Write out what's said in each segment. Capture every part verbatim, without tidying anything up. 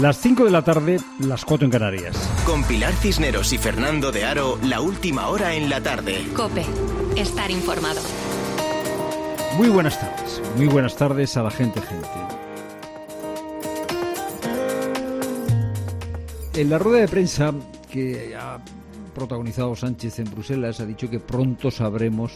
Las cinco de la tarde, las cuatro en Canarias. Con Pilar Cisneros y Fernando de Aro, la última hora en la tarde. COPE. Estar informado. Muy buenas tardes. Muy buenas tardes a la gente, gente. En la rueda de prensa que ha protagonizado Sánchez en Bruselas, ha dicho que pronto sabremos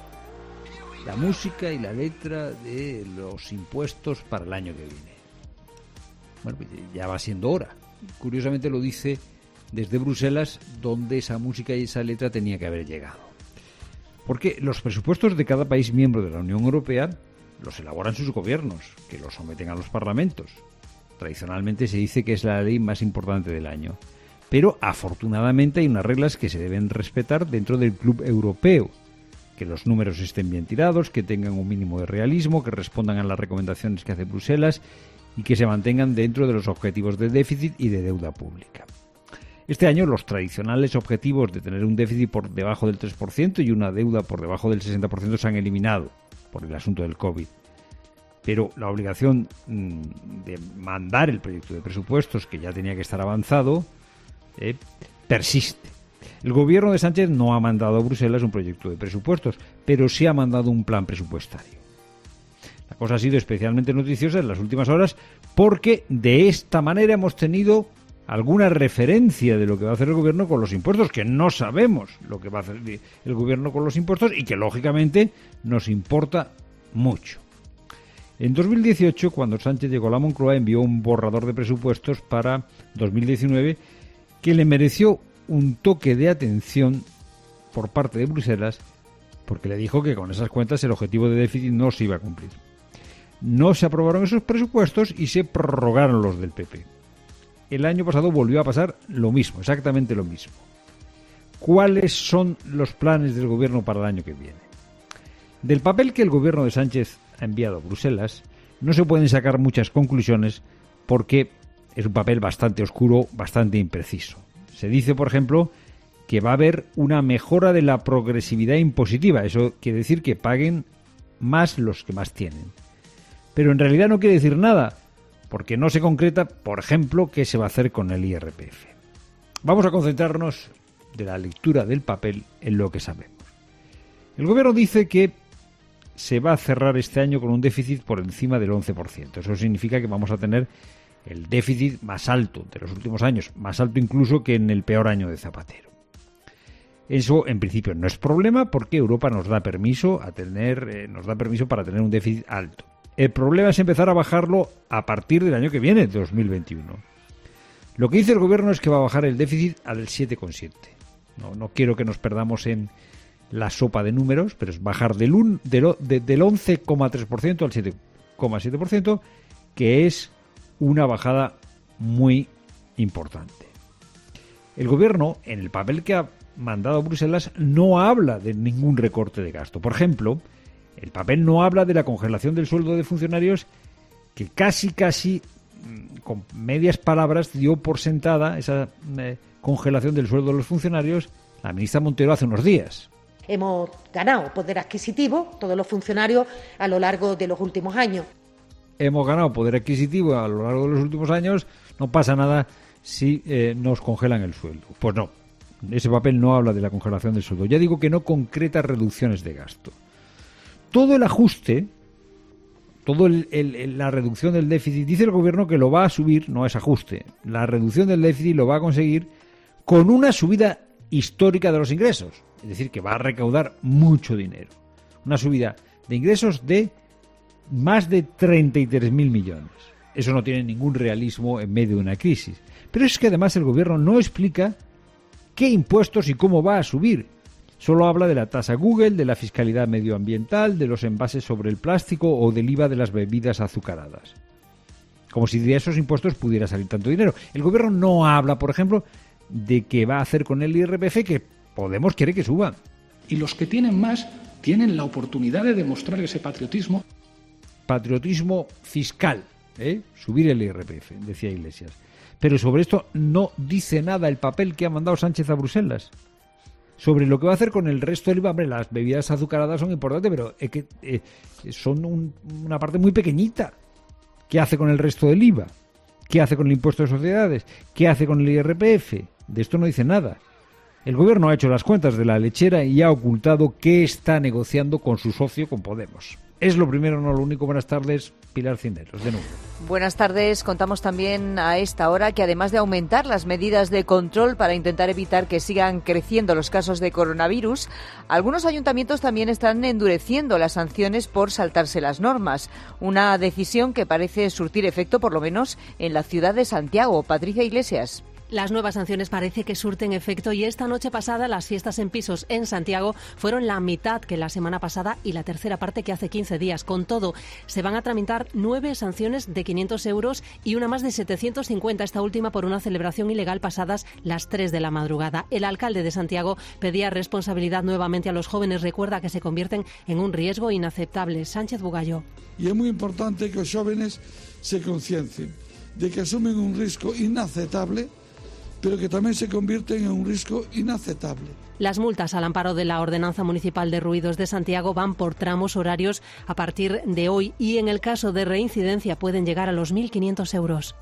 la música y la letra de los impuestos para el año que viene. Bueno, pues ya va siendo hora. Curiosamente lo dice desde Bruselas, donde esa música y esa letra tenía que haber llegado. Porque los presupuestos de cada país miembro de la Unión Europea los elaboran sus gobiernos, que los someten a los parlamentos. Tradicionalmente se dice que es la ley más importante del año. Pero afortunadamente hay unas reglas que se deben respetar dentro del club europeo. Que los números estén bien tirados, que tengan un mínimo de realismo, que respondan a las recomendaciones que hace Bruselas y que se mantengan dentro de los objetivos de déficit y de deuda pública. Este año los tradicionales objetivos de tener un déficit por debajo del tres por ciento y una deuda por debajo del sesenta por ciento se han eliminado por el asunto del COVID. Pero la obligación mmm, de mandar el proyecto de presupuestos, que ya tenía que estar avanzado, eh, persiste. El gobierno de Sánchez no ha mandado a Bruselas un proyecto de presupuestos, pero sí ha mandado un plan presupuestario. La cosa ha sido especialmente noticiosa en las últimas horas porque de esta manera hemos tenido alguna referencia de lo que va a hacer el gobierno con los impuestos, que no sabemos lo que va a hacer el gobierno con los impuestos y que lógicamente nos importa mucho. En dos mil dieciocho, cuando Sánchez llegó a la Moncloa, envió un borrador de presupuestos para dos mil diecinueve que le mereció un toque de atención por parte de Bruselas, porque le dijo que con esas cuentas el objetivo de déficit no se iba a cumplir. No se aprobaron esos presupuestos y se prorrogaron los del P P. El año pasado volvió a pasar lo mismo, exactamente lo mismo. ¿Cuáles son los planes del gobierno para el año que viene? Del papel que el gobierno de Sánchez ha enviado a Bruselas no se pueden sacar muchas conclusiones porque es un papel bastante oscuro, bastante impreciso. Se dice, por ejemplo, que va a haber una mejora de la progresividad impositiva. Eso quiere decir que paguen más los que más tienen. Pero en realidad no quiere decir nada, porque no se concreta, por ejemplo, qué se va a hacer con el I R P F. Vamos a concentrarnos de la lectura del papel en lo que sabemos. El gobierno dice que se va a cerrar este año con un déficit por encima del once por ciento. Eso significa que vamos a tener el déficit más alto de los últimos años, más alto incluso que en el peor año de Zapatero. Eso en principio no es problema porque Europa nos da permiso a tener, eh, nos da permiso para tener un déficit alto. El problema es empezar a bajarlo a partir del año que viene, dos mil veintiuno. Lo que dice el gobierno es que va a bajar el déficit al siete coma siete. No, no quiero que nos perdamos en la sopa de números, pero es bajar del, un, del, de, del once coma tres por ciento al siete coma siete por ciento, que es una bajada muy importante. El gobierno, en el papel que ha mandado a Bruselas, no habla de ningún recorte de gasto. Por ejemplo, el papel no habla de la congelación del sueldo de funcionarios que casi, casi, con medias palabras, dio por sentada esa eh, congelación del sueldo de los funcionarios la ministra Montero hace unos días. Hemos ganado poder adquisitivo, todos los funcionarios, a lo largo de los últimos años. Hemos ganado poder adquisitivo a lo largo de los últimos años, no pasa nada si eh, nos congelan el sueldo. Pues no, ese papel no habla de la congelación del sueldo. Ya digo que no concreta reducciones de gasto. Todo el ajuste, toda la reducción del déficit, dice el gobierno que lo va a subir, no es ajuste, la reducción del déficit lo va a conseguir con una subida histórica de los ingresos. Es decir, que va a recaudar mucho dinero. Una subida de ingresos de más de treinta y tres mil millones. Eso no tiene ningún realismo en medio de una crisis. Pero es que además el gobierno no explica qué impuestos y cómo va a subir. Solo habla de la tasa Google, de la fiscalidad medioambiental, de los envases sobre el plástico o del I V A de las bebidas azucaradas. Como si de esos impuestos pudiera salir tanto dinero. El gobierno no habla, por ejemplo, de qué va a hacer con el I R P F, que Podemos quiere que suba. Y los que tienen más tienen la oportunidad de demostrar ese patriotismo. Patriotismo fiscal, ¿eh? Subir el I R P F, decía Iglesias. Pero sobre esto no dice nada el papel que ha mandado Sánchez a Bruselas. Sobre lo que va a hacer con el resto del I V A, hombre, las bebidas azucaradas son importantes, pero es que eh, son un, una parte muy pequeñita. ¿Qué hace con el resto del I V A? ¿Qué hace con el impuesto de sociedades? ¿Qué hace con el I R P F? De esto no dice nada. El gobierno ha hecho las cuentas de la lechera y ha ocultado qué está negociando con su socio, con Podemos. Es lo primero, no lo único. Buenas tardes, Pilar Cisneros, de nuevo. Buenas tardes. Contamos también a esta hora que además de aumentar las medidas de control para intentar evitar que sigan creciendo los casos de coronavirus, algunos ayuntamientos también están endureciendo las sanciones por saltarse las normas. Una decisión que parece surtir efecto, por lo menos en la ciudad de Santiago. Patricia Iglesias. Las nuevas sanciones parece que surten efecto y esta noche pasada las fiestas en pisos en Santiago fueron la mitad que la semana pasada y la tercera parte que hace quince días. Con todo, se van a tramitar nueve sanciones de quinientos euros y una más de setecientos cincuenta, esta última por una celebración ilegal pasadas las tres de la madrugada. El alcalde de Santiago pedía responsabilidad nuevamente a los jóvenes. Recuerda que se convierten en un riesgo inaceptable. Sánchez Bugallo. Y es muy importante que los jóvenes se conciencien de que asumen un riesgo inaceptable, pero que también se convierten en un riesgo inaceptable. Las multas al amparo de la Ordenanza Municipal de Ruidos de Santiago van por tramos horarios a partir de hoy y en el caso de reincidencia pueden llegar a los mil quinientos euros.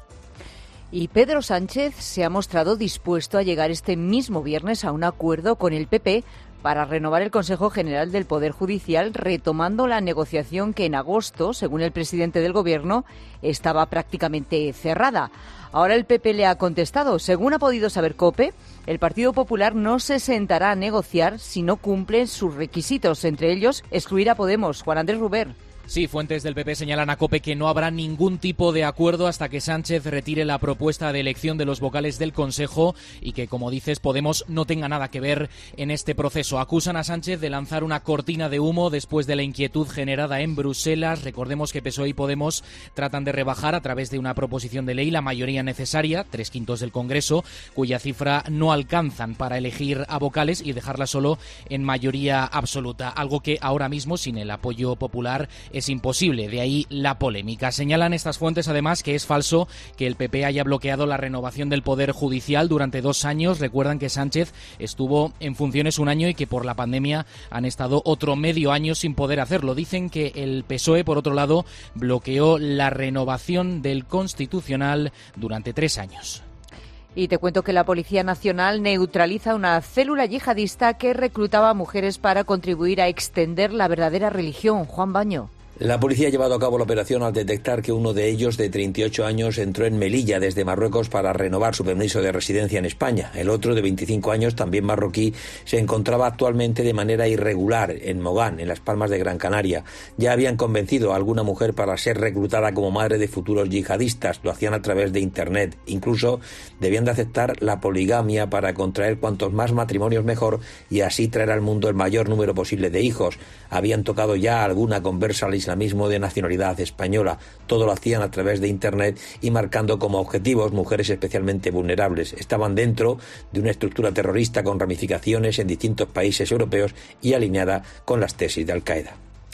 Y Pedro Sánchez se ha mostrado dispuesto a llegar este mismo viernes a un acuerdo con el P P para renovar el Consejo General del Poder Judicial, retomando la negociación que en agosto, según el presidente del Gobierno, estaba prácticamente cerrada. Ahora el P P le ha contestado. Según ha podido saber COPE, el Partido Popular no se sentará a negociar si no cumple sus requisitos, entre ellos excluir a Podemos. Juan Andrés Ruber. Sí, fuentes del P P señalan a COPE que no habrá ningún tipo de acuerdo hasta que Sánchez retire la propuesta de elección de los vocales del Consejo y que, como dices, Podemos no tenga nada que ver en este proceso. Acusan a Sánchez de lanzar una cortina de humo después de la inquietud generada en Bruselas. Recordemos que P S O E y Podemos tratan de rebajar a través de una proposición de ley la mayoría necesaria, tres quintos del Congreso, cuya cifra no alcanzan para elegir a vocales y dejarla solo en mayoría absoluta, algo que ahora mismo, sin el apoyo popular, es imposible, de ahí la polémica. Señalan estas fuentes además que es falso que el P P haya bloqueado la renovación del Poder Judicial durante dos años. Recuerdan que Sánchez estuvo en funciones un año y que por la pandemia han estado otro medio año sin poder hacerlo. Dicen que el P S O E, por otro lado, bloqueó la renovación del Constitucional durante tres años. Y te cuento que la Policía Nacional neutraliza una célula yihadista que reclutaba a mujeres para contribuir a extender la verdadera religión. Juan Baño. La policía ha llevado a cabo la operación al detectar que uno de ellos, de treinta y ocho años, entró en Melilla desde Marruecos para renovar su permiso de residencia en España. El otro, de veinticinco años, también marroquí, se encontraba actualmente de manera irregular en Mogán, en Las Palmas de Gran Canaria. Ya habían convencido a alguna mujer para ser reclutada como madre de futuros yihadistas. Lo hacían a través de Internet. Incluso debían de aceptar la poligamia para contraer cuantos más matrimonios mejor y así traer al mundo el mayor número posible de hijos. Habían tocado ya alguna conversa al islamismo de nacionalidad española. Todo lo hacían a través de Internet y marcando como objetivos mujeres especialmente vulnerables. Estaban dentro de una estructura terrorista con ramificaciones en distintos países europeos y alineada con las tesis de Al-Qaeda.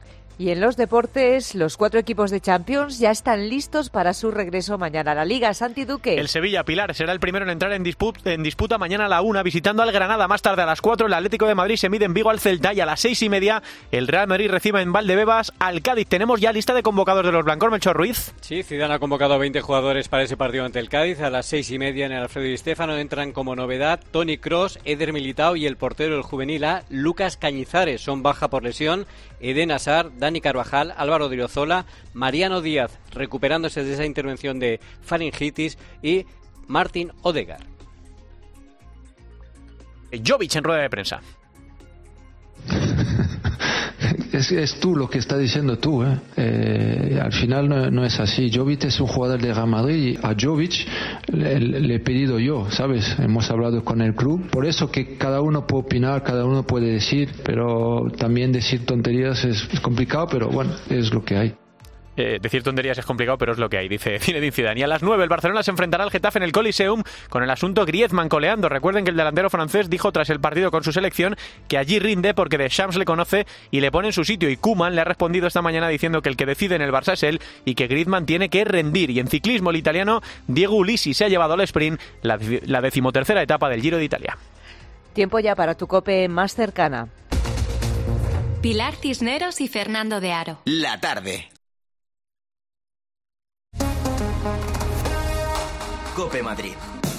Y en los deportes, los cuatro equipos de Champions ya están listos para su regreso mañana a la Liga. Santi Duque. El Sevilla, Pilar, será el primero en entrar en disputa, en disputa mañana a la una, visitando al Granada. Más tarde a las cuatro, el Atlético de Madrid se mide en Vigo al Celta y a las seis y media el Real Madrid recibe en Valdebebas al Cádiz. Tenemos ya lista de convocados de los blancos, Melchor Ruiz. Sí, Zidane ha convocado a veinte jugadores para ese partido ante el Cádiz. A las seis y media en el Alfredo Di Stéfano entran como novedad Toni Kroos, Eder Militao y el portero del juvenil A, Lucas Cañizares. Son baja por lesión Eden Hazard, Dani Carvajal, Álvaro Odriozola, Mariano Díaz recuperándose de esa intervención de faringitis y Martin Odegaard. Jovic en rueda de prensa. Es, es tú lo que estás diciendo tú, ¿eh? Eh, al final no, no es así. Jovic es un jugador de Real Madrid y a Jovic le, le he pedido yo, ¿sabes? Hemos hablado con el club. Por eso que cada uno puede opinar, cada uno puede decir, pero también decir tonterías es, es complicado, pero bueno, es lo que hay. Eh, decir tonterías es complicado, pero es lo que hay, dice Zinedine Zidane. Y a las nueve el Barcelona se enfrentará al Getafe en el Coliseum con el asunto Griezmann coleando. Recuerden que el delantero francés dijo tras el partido con su selección que allí rinde porque Deschamps le conoce y le pone en su sitio. Y Koeman le ha respondido esta mañana diciendo que el que decide en el Barça es él y que Griezmann tiene que rendir. Y en ciclismo, el italiano Diego Ulissi se ha llevado al sprint la, la decimotercera etapa del Giro de Italia. Tiempo ya para tu COPE más cercana. Pilar Cisneros y Fernando de Aro. La tarde. COPE Madrid.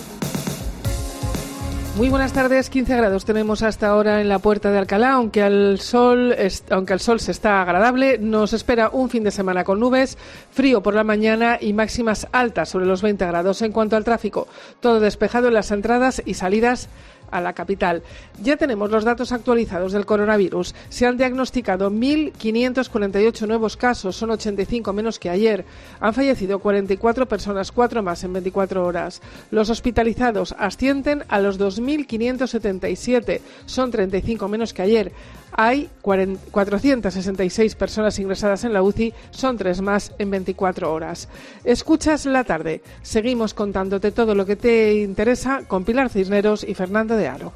Muy buenas tardes. quince grados tenemos hasta ahora en la Puerta de Alcalá, aunque al sol, aunque el sol se está agradable. Nos espera un fin de semana con nubes, frío por la mañana y máximas altas sobre los veinte grados. En cuanto al tráfico, todo despejado en las entradas y salidas a la capital. Ya tenemos los datos actualizados del coronavirus. Se han diagnosticado mil quinientos cuarenta y ocho nuevos casos, son ochenta y cinco menos que ayer. Han fallecido cuarenta y cuatro personas, cuatro más en veinticuatro horas. Los hospitalizados ascienden a los dos mil quinientos setenta y siete, son treinta y cinco menos que ayer. Hay cuatrocientas sesenta y seis personas ingresadas en la U C I, son tres más en veinticuatro horas. Escuchas La Tarde. Seguimos contándote todo lo que te interesa con Pilar Cisneros y Fernando de Aro.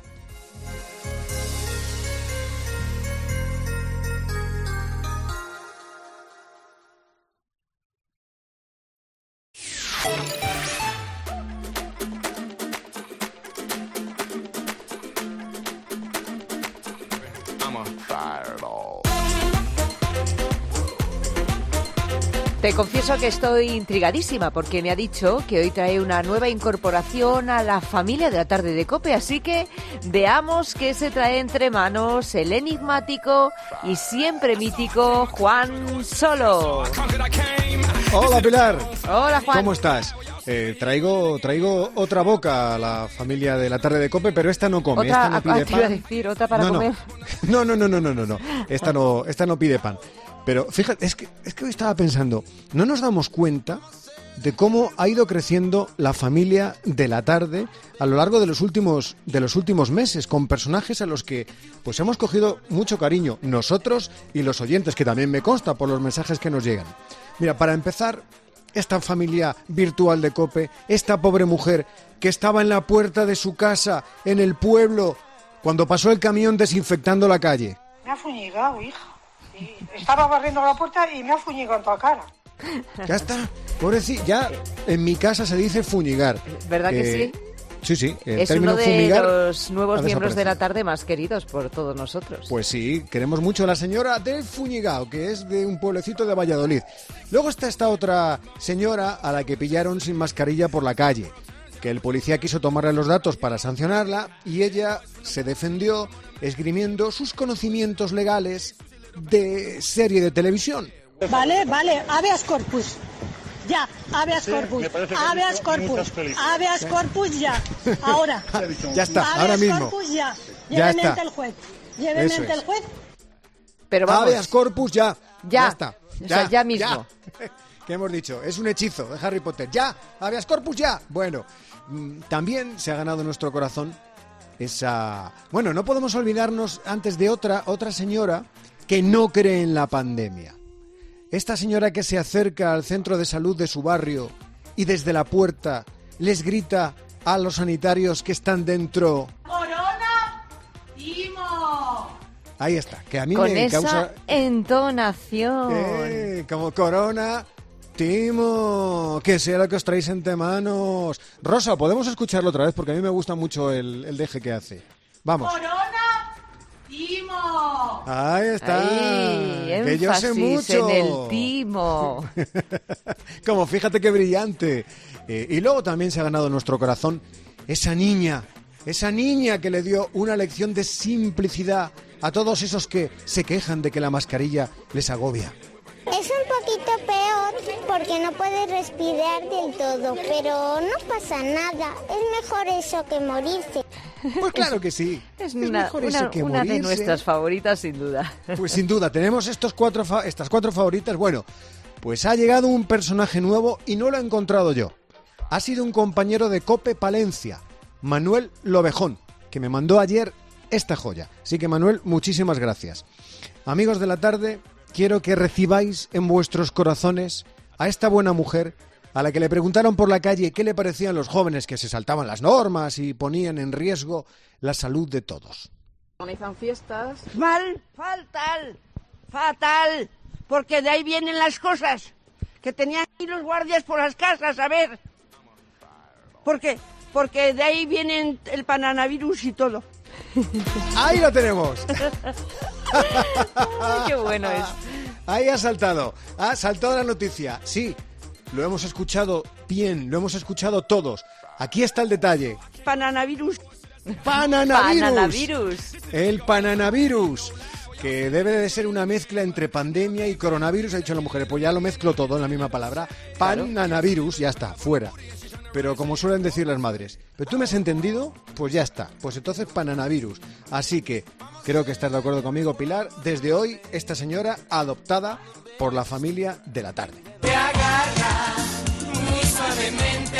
Te confieso que estoy intrigadísima porque me ha dicho que hoy trae una nueva incorporación a la familia de La Tarde de COPE, así que veamos qué se trae entre manos el enigmático y siempre mítico Juan Solo. Hola Pilar. Hola Juan. ¿Cómo estás? Eh, traigo traigo otra boca a la familia de La Tarde de COPE, pero esta no come, otra, esta no pide te iba a pan. decir, otra para no, comer. No, no, no, no, no, no, no. Esta no, esta no pide pan. Pero fíjate, es que, es que hoy estaba pensando, no nos damos cuenta de cómo ha ido creciendo la familia de La Tarde a lo largo de los últimos, de los últimos meses, con personajes a los que pues hemos cogido mucho cariño, nosotros y los oyentes, que también me consta por los mensajes que nos llegan. Mira, para empezar, esta familia virtual de COPE, esta pobre mujer que estaba en la puerta de su casa, en el pueblo, cuando pasó el camión desinfectando la calle. Me ha fuñigado, hija. Estaba barriendo la puerta y me ha fuñigado en toda cara. Ya está, pobrecito. Ya en mi casa se dice fuñigar. ¿Verdad eh, que sí? Sí, sí. El es término uno de fumigar los nuevos miembros de La Tarde más queridos por todos nosotros. Pues sí, queremos mucho a la señora de Fuñigao, que es de un pueblecito de Valladolid. Luego está esta otra señora a la que pillaron sin mascarilla por la calle, que el policía quiso tomarle los datos para sancionarla y ella se defendió esgrimiendo sus conocimientos legales de serie de televisión. Vale, vale, habeas corpus. Ya, habeas sí, corpus. Habeas corpus. Habeas corpus ya. Ahora. Ya está, habeas ahora mismo. Corpus ya. Ya Lléveme está. ante el juez. Lléveme ante el juez. Pero vamos. Habeas corpus ya. Ya. Ya está. Ya, o sea, ya mismo. Ya. ¿Qué hemos dicho? Es un hechizo de Harry Potter. Ya. Habeas corpus ya. Bueno, también se ha ganado en nuestro corazón esa... Bueno, no podemos olvidarnos antes de otra, otra señora que no cree en la pandemia. Esta señora que se acerca al centro de salud de su barrio y desde la puerta les grita a los sanitarios que están dentro: ¡Corona! ¡Timo! Ahí está, que a mí Con me esa causa... entonación. Eh, como corona, Timo, que sea lo que os traéis entre manos. Rosa, ¿podemos escucharlo otra vez? Porque a mí me gusta mucho el, el deje que hace. Vamos. ¡Corona! ¡Timo! Ahí está. Ahí, que yo sé mucho. En el timo. Como fíjate qué brillante. Eh, y luego también se ha ganado en nuestro corazón esa niña, esa niña que le dio una lección de simplicidad a todos esos que se quejan de que la mascarilla les agobia. Es un poquito peor porque no puedes respirar del todo, pero no pasa nada. Es mejor eso que morirse. Pues claro que sí. Es, es una, mejor una, eso que una morirse. de nuestras favoritas, sin duda. Pues sin duda, tenemos estos cuatro fa- estas cuatro favoritas. Bueno, pues ha llegado un personaje nuevo y no lo he encontrado yo. Ha sido un compañero de COPE Palencia, Manuel Lobejón, que me mandó ayer esta joya. Así que, Manuel, muchísimas gracias. Amigos de La Tarde, quiero que recibáis en vuestros corazones a esta buena mujer a la que le preguntaron por la calle qué le parecían los jóvenes que se saltaban las normas y ponían en riesgo la salud de todos. Organizan fiestas. Mal, fatal, fatal, porque de ahí vienen las cosas, que tenían que ir los guardias por las casas, a ver. ¿Por qué? Porque de ahí vienen el pananavirus y todo. ¡Ahí lo tenemos! Ay, ¡qué bueno es! Ahí ha saltado, ha saltado la noticia. Sí, lo hemos escuchado bien, lo hemos escuchado todos. Aquí está el detalle. Pananavirus. Pananavirus. Pananavirus. El pananavirus, que debe de ser una mezcla entre pandemia y coronavirus, ha dicho la mujer. Pues ya lo mezclo todo en la misma palabra. Pananavirus, ya está, fuera. Pero como suelen decir las madres, ¿pero tú me has entendido? Pues ya está, pues entonces pananavirus. Así que creo que estás de acuerdo conmigo, Pilar. Desde hoy, esta señora adoptada por la familia de la tarde. Te agarra muy suavemente,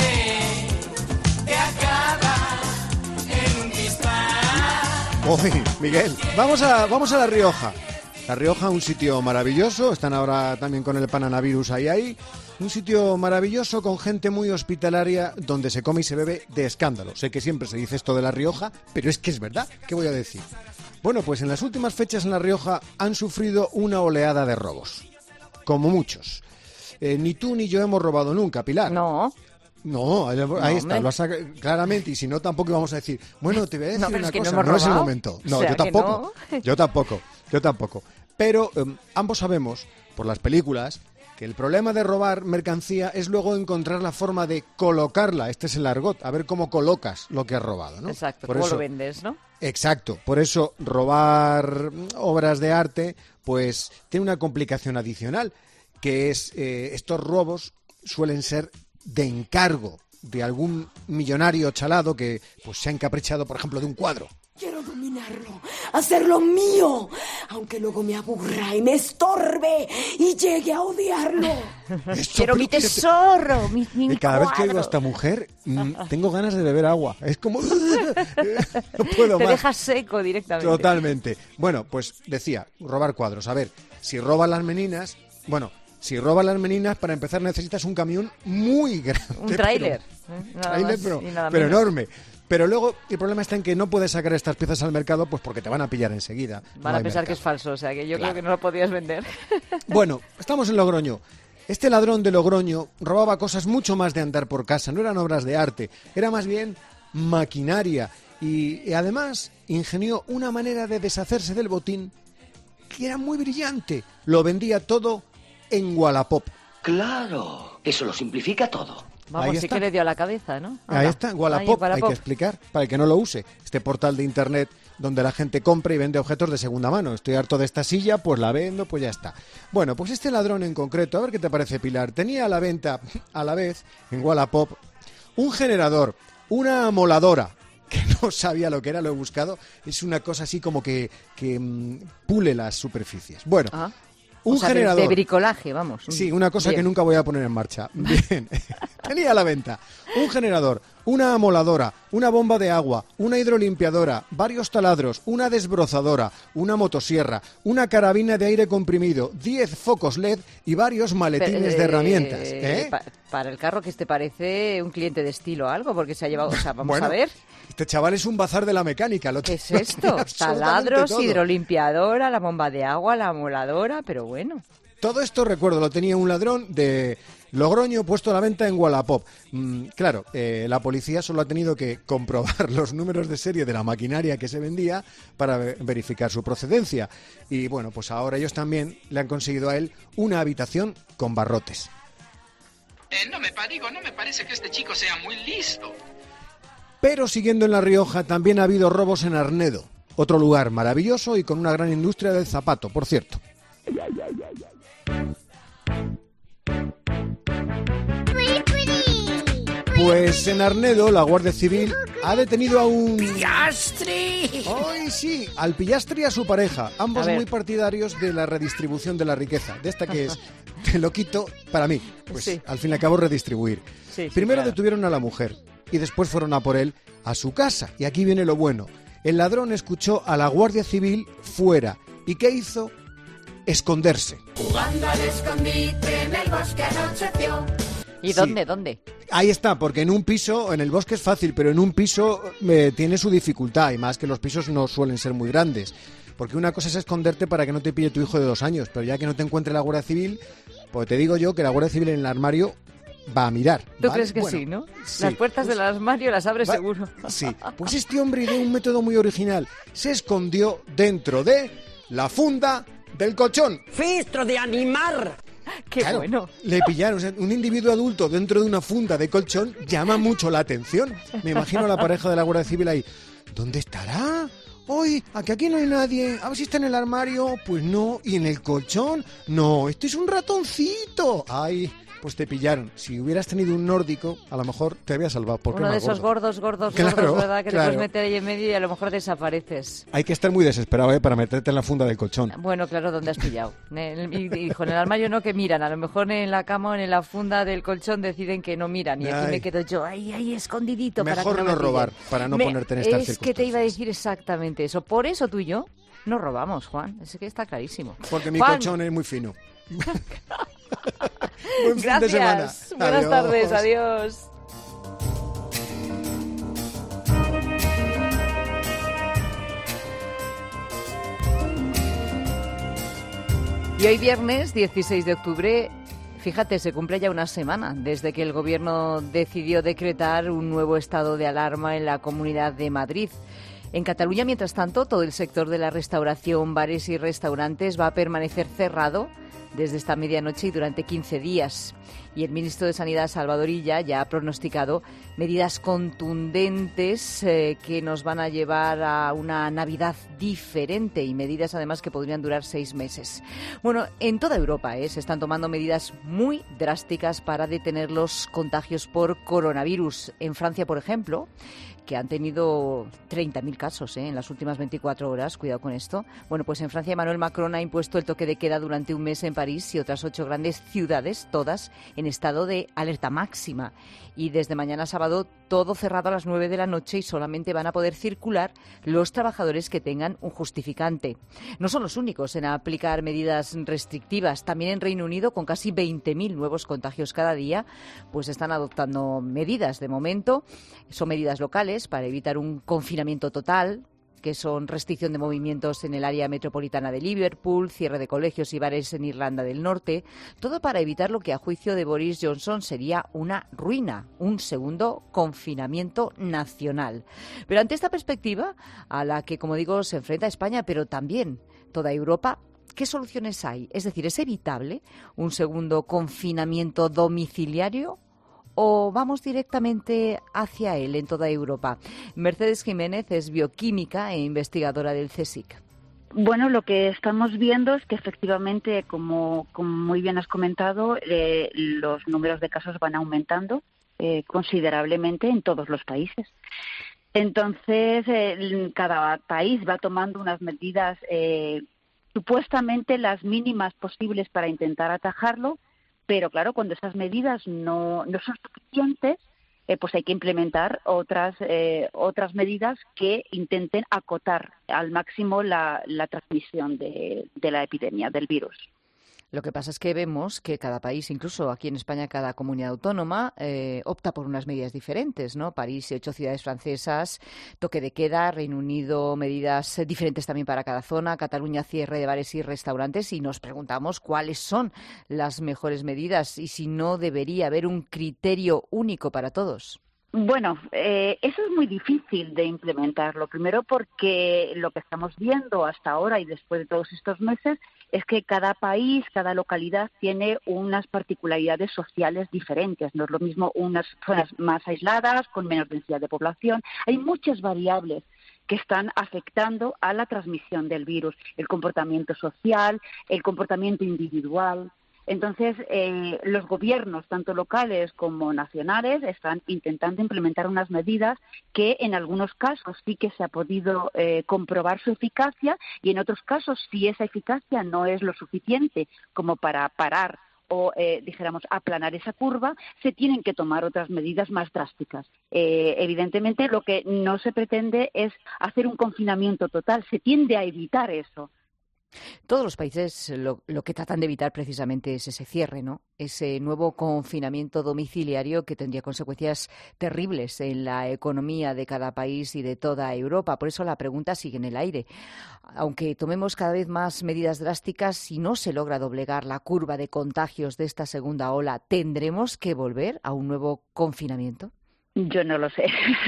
te acaba en un disparo. Uy, Miguel, vamos a, vamos a La Rioja. La Rioja, un sitio maravilloso, están ahora también con el pananavirus ahí ahí. Un sitio maravilloso con gente muy hospitalaria donde se come y se bebe de escándalo. Sé que siempre se dice esto de La Rioja, pero es que es verdad. ¿Qué voy a decir? Bueno, pues en las últimas fechas en La Rioja han sufrido una oleada de robos. Como muchos. Eh, ni tú ni yo hemos robado nunca, Pilar. No. No, ahí, no, ahí está, lo has sacado claramente, y si no tampoco íbamos a decir, bueno, te voy a decir no, pero una es que cosa, no, no es el momento. No, o sea, yo tampoco, no. yo tampoco, yo tampoco. Pero um, ambos sabemos, por las películas, que el problema de robar mercancía es luego encontrar la forma de colocarla. Este es el argot, a ver cómo colocas lo que has robado, ¿no? Exacto, por cómo eso, lo vendes, ¿no? Exacto, por eso robar obras de arte, pues tiene una complicación adicional, que es eh, estos robos suelen ser de encargo de algún millonario chalado que pues se ha encaprichado, por ejemplo, de un cuadro. Quiero dominarlo, hacerlo mío, aunque luego me aburra y me estorbe y llegue a odiarlo. Esto, Quiero mi tesoro, mi, mi Y cada cuadro. vez que oigo a esta mujer, mm, tengo ganas de beber agua. Es como... no puedo Te más. dejas seco directamente. Totalmente. Bueno, pues decía, robar cuadros. A ver, si roban las meninas... Bueno, si roban las meninas, para empezar necesitas un camión muy grande. Un tráiler. pero- ¿eh? Un Nada tráiler, más pero, y nada pero menos. enorme. Pero luego el problema está en que no puedes sacar estas piezas al mercado pues porque te van a pillar enseguida. Van No a hay pensar que mercado. es falso, o sea que yo Claro. creo que no lo podías vender. Bueno, estamos en Logroño. Este ladrón de Logroño robaba cosas mucho más de andar por casa, no eran obras de arte, era más bien maquinaria y, y además ingenió una manera de deshacerse del botín que era muy brillante. Lo vendía todo en Wallapop. Claro, eso lo simplifica todo. Vamos, Ahí sí está. que le dio a la cabeza, ¿no? Ahí Anda. está, Ahí, Wallapop, hay Wallapop. que explicar, para el que no lo use. Este portal de internet donde la gente compra y vende objetos de segunda mano. Estoy harto de esta silla, pues la vendo, pues ya está. Bueno, pues este ladrón en concreto, a ver qué te parece, Pilar, tenía a la venta, a la vez, en Wallapop, un generador, una amoladora, que no sabía lo que era, lo he buscado. Es una cosa así como que, que mm, pule las superficies. Bueno, Ah. un O sea, de- generador... De, bricolaje, vamos. Sí, una cosa Bien. que nunca voy a poner en marcha. Bien. Tenía a la venta un generador, una amoladora, una bomba de agua, una hidrolimpiadora, varios taladros, una desbrozadora, una motosierra, una carabina de aire comprimido, diez focos L E D y varios maletines Pero, de eh, herramientas. ¿eh? pa- para el carro, que te parece un cliente de estilo algo, porque se ha llevado, o sea, vamos Bueno, a ver. Este chaval es un bazar de la mecánica. Lo ¿Qué es lo esto? tiene absolutamente Taladros, todo. hidrolimpiadora, la bomba de agua, la amoladora, pero bueno. Todo esto, recuerdo, lo tenía un ladrón de Logroño puesto a la venta en Wallapop. Mm, claro, eh, la policía solo ha tenido que comprobar los números de serie de la maquinaria que se vendía para ve- verificar su procedencia. Y bueno, pues ahora ellos también le han conseguido a él una habitación con barrotes. Eh, no me pa- digo, no me parece que este chico sea muy listo. Pero siguiendo en La Rioja, también ha habido robos en Arnedo, otro lugar maravilloso y con una gran industria del zapato, por cierto. Pues en Arnedo, la Guardia Civil ha detenido a un... ¡Pillastre! ¡Ay, sí! Al pillastre y a su pareja, ambos A ver. muy partidarios de la redistribución de la riqueza. De esta que es, te lo quito para mí. Pues Sí. al fin y al cabo redistribuir. Sí, sí, Primero claro. detuvieron a la mujer y después fueron a por él a su casa. Y aquí viene lo bueno. El ladrón escuchó a la Guardia Civil fuera. ¿Y qué hizo? Esconderse. Jugando al escondite en el bosque anocheció. ¿Y Sí. dónde, dónde? Ahí está, porque en un piso, en el bosque es fácil, pero en un piso eh, tiene su dificultad, y más que los pisos no suelen ser muy grandes. Porque una cosa es esconderte para que no te pille tu hijo de dos años, pero ya que no te encuentre la Guardia Civil, pues te digo yo que la Guardia Civil en el armario va a mirar. ¿Tú ¿vale? crees que Bueno, sí, no? sí. Las puertas del armario las abres Va- seguro. Sí, pues este hombre ideó un método muy original. Se escondió dentro de la funda del colchón. Filtro de animar. Qué claro, bueno. Le pillaron. O sea, un individuo adulto dentro de una funda de colchón llama mucho la atención. Me imagino a la pareja de la Guardia Civil ahí. ¿Dónde estará? Hoy, ¿a que aquí no hay nadie? A ver si está en el armario. Pues no. ¿Y en el colchón? No, este es un ratoncito. Ay, pues te pillaron. Si hubieras tenido un nórdico, a lo mejor te había salvado. Porque Uno de más esos gordo. gordos, gordos, Claro, gordos, ¿verdad? Que claro. te puedes meter ahí en medio y a lo mejor desapareces. Hay que estar muy desesperado, ¿eh? Para meterte en la funda del colchón. Bueno, claro, ¿dónde has pillado? En el, y dijo, en el armario no, que miran. A lo mejor en la cama o en la funda del colchón deciden que no miran. Y aquí Ay. me quedo yo, ahí, ahí, escondidito. Mejor para que no, no me robar, pillen. para no Me- ponerte en estas Es que te circunstancias. iba a decir exactamente eso. Por eso tú y yo no robamos, Juan. Es que está clarísimo. Porque mi Juan, colchón es muy fino. Buen fin de semana. gracias. Buenas Adiós. tardes. Adiós. Y hoy viernes dieciséis de octubre, fíjate, se cumple ya una semana desde que el Gobierno decidió decretar un nuevo estado de alarma en la Comunidad de Madrid. En Cataluña, mientras tanto, todo el sector de la restauración, bares y restaurantes va a permanecer cerrado desde esta medianoche y durante quince días. Y el ministro de Sanidad, Salvador Illa, ya ha pronosticado medidas contundentes eh, que nos van a llevar a una Navidad diferente y medidas además que podrían durar seis meses. Bueno, en toda Europa eh, se están tomando medidas muy drásticas para detener los contagios por coronavirus. En Francia, por ejemplo, que han tenido treinta mil casos ¿eh? en las últimas veinticuatro horas, cuidado con esto. Bueno, pues en Francia Emmanuel Macron ha impuesto el toque de queda durante un mes en París y otras ocho grandes ciudades, todas en estado de alerta máxima. Y desde mañana sábado todo cerrado a las nueve de la noche y solamente van a poder circular los trabajadores que tengan un justificante. No son los únicos en aplicar medidas restrictivas. También en Reino Unido, con casi veinte mil nuevos contagios cada día, pues están adoptando medidas. De momento son medidas locales para evitar un confinamiento total, que son restricción de movimientos en el área metropolitana de Liverpool, cierre de colegios y bares en Irlanda del Norte, todo para evitar lo que a juicio de Boris Johnson sería una ruina, un segundo confinamiento nacional. Pero ante esta perspectiva, a la que, como digo, se enfrenta España, pero también toda Europa, ¿qué soluciones hay? Es decir, ¿es evitable un segundo confinamiento domiciliario? ¿O vamos directamente hacia él en toda Europa? Mercedes Jiménez es bioquímica e investigadora del CSIC. Bueno, lo que estamos viendo es que efectivamente, como, como muy bien has comentado, eh, los números de casos van aumentando eh, considerablemente en todos los países. Entonces, eh, cada país va tomando unas medidas eh, supuestamente las mínimas posibles para intentar atajarlo. Pero claro, cuando esas medidas no, no son suficientes, eh, pues hay que implementar otras eh, otras medidas que intenten acotar al máximo la, la transmisión de, de la epidemia, del virus. Lo que pasa es que vemos que cada país, incluso aquí en España, cada comunidad autónoma, eh, opta por unas medidas diferentes, ¿no? París y ocho ciudades francesas, toque de queda, Reino Unido, medidas eh, diferentes también para cada zona, Cataluña, cierre de bares y restaurantes, y nos preguntamos cuáles son las mejores medidas y si no debería haber un criterio único para todos. Bueno, eh, eso es muy difícil de implementar. Lo primero porque lo que estamos viendo hasta ahora y después de todos estos meses es que cada país, cada localidad tiene unas particularidades sociales diferentes. No es lo mismo unas zonas más aisladas, con menos densidad de población. Hay muchas variables que están afectando a la transmisión del virus, el comportamiento social, el comportamiento individual. Entonces, eh, los gobiernos, tanto locales como nacionales, están intentando implementar unas medidas que en algunos casos sí que se ha podido eh, comprobar su eficacia y en otros casos, si esa eficacia no es lo suficiente como para parar o, eh, dijéramos, aplanar esa curva, se tienen que tomar otras medidas más drásticas. Eh, evidentemente, lo que no se pretende es hacer un confinamiento total, se tiende a evitar eso. Todos los países lo, lo que tratan de evitar precisamente es ese cierre, ¿no? Ese nuevo confinamiento domiciliario que tendría consecuencias terribles en la economía de cada país y de toda Europa. Por eso la pregunta sigue en el aire. Aunque tomemos cada vez más medidas drásticas, si no se logra doblegar la curva de contagios de esta segunda ola, ¿tendremos que volver a un nuevo confinamiento? Yo no lo sé.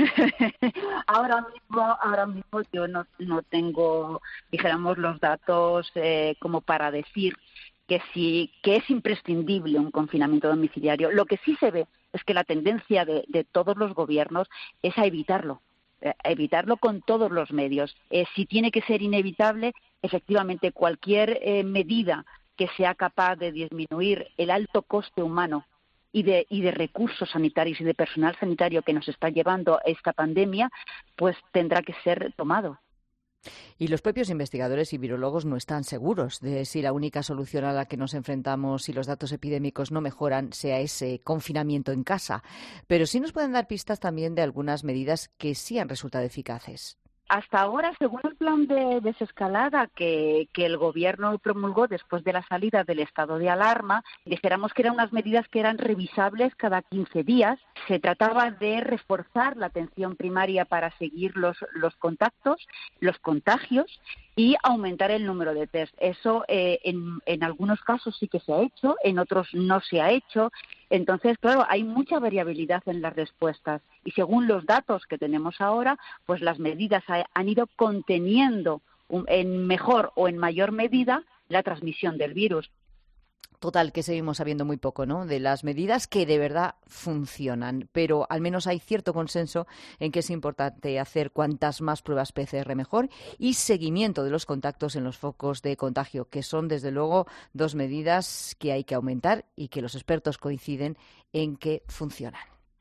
ahora mismo, ahora mismo yo no, no tengo, dijéramos, los datos eh, como para decir que sí que es imprescindible un confinamiento domiciliario. Lo que sí se ve es que la tendencia de, de todos los gobiernos es a evitarlo, a evitarlo con todos los medios. Eh, si tiene que ser inevitable, efectivamente, cualquier eh, medida que sea capaz de disminuir el alto coste humano y de, y de recursos sanitarios y de personal sanitario que nos está llevando esta pandemia, pues tendrá que ser tomado. Y los propios investigadores y virólogos no están seguros de si la única solución a la que nos enfrentamos si los datos epidémicos no mejoran sea ese confinamiento en casa. Pero sí nos pueden dar pistas también de algunas medidas que sí han resultado eficaces. Hasta ahora, según el plan de desescalada que, que el Gobierno promulgó después de la salida del estado de alarma, dijéramos que eran unas medidas que eran revisables cada quince días. Se trataba de reforzar la atención primaria para seguir los, los contactos, los contagios y aumentar el número de test. Eso eh, en, en algunos casos sí que se ha hecho, en otros no se ha hecho. Entonces, claro, hay mucha variabilidad en las respuestas y según los datos que tenemos ahora, pues las medidas ha, han ido conteniendo un, en mejor o en mayor medida la transmisión del virus. Total, que seguimos sabiendo muy poco, ¿no?, de las medidas que de verdad funcionan, pero al menos hay cierto consenso en que es importante hacer cuantas más pruebas P C R mejor y seguimiento de los contactos en los focos de contagio, que son desde luego dos medidas que hay que aumentar y que los expertos coinciden en que funcionan.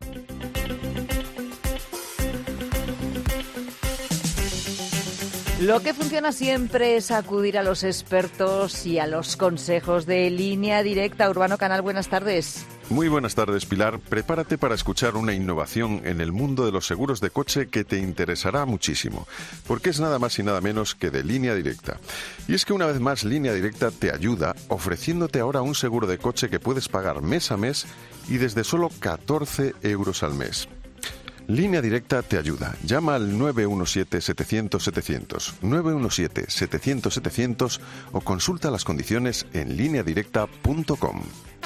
Lo que funciona siempre es acudir a los expertos y a los consejos de Línea Directa. Urbano Canal, buenas tardes. Muy buenas tardes, Pilar. Prepárate para escuchar una innovación en el mundo de los seguros de coche que te interesará muchísimo, porque es nada más y nada menos que de Línea Directa. Y es que una vez más Línea Directa te ayuda ofreciéndote ahora un seguro de coche que puedes pagar mes a mes y desde solo catorce euros al mes. Línea Directa te ayuda. Llama al nueve uno siete, setecientos, setecientos, nueve uno siete, setecientos, setecientos o consulta las condiciones en línea directa punto com.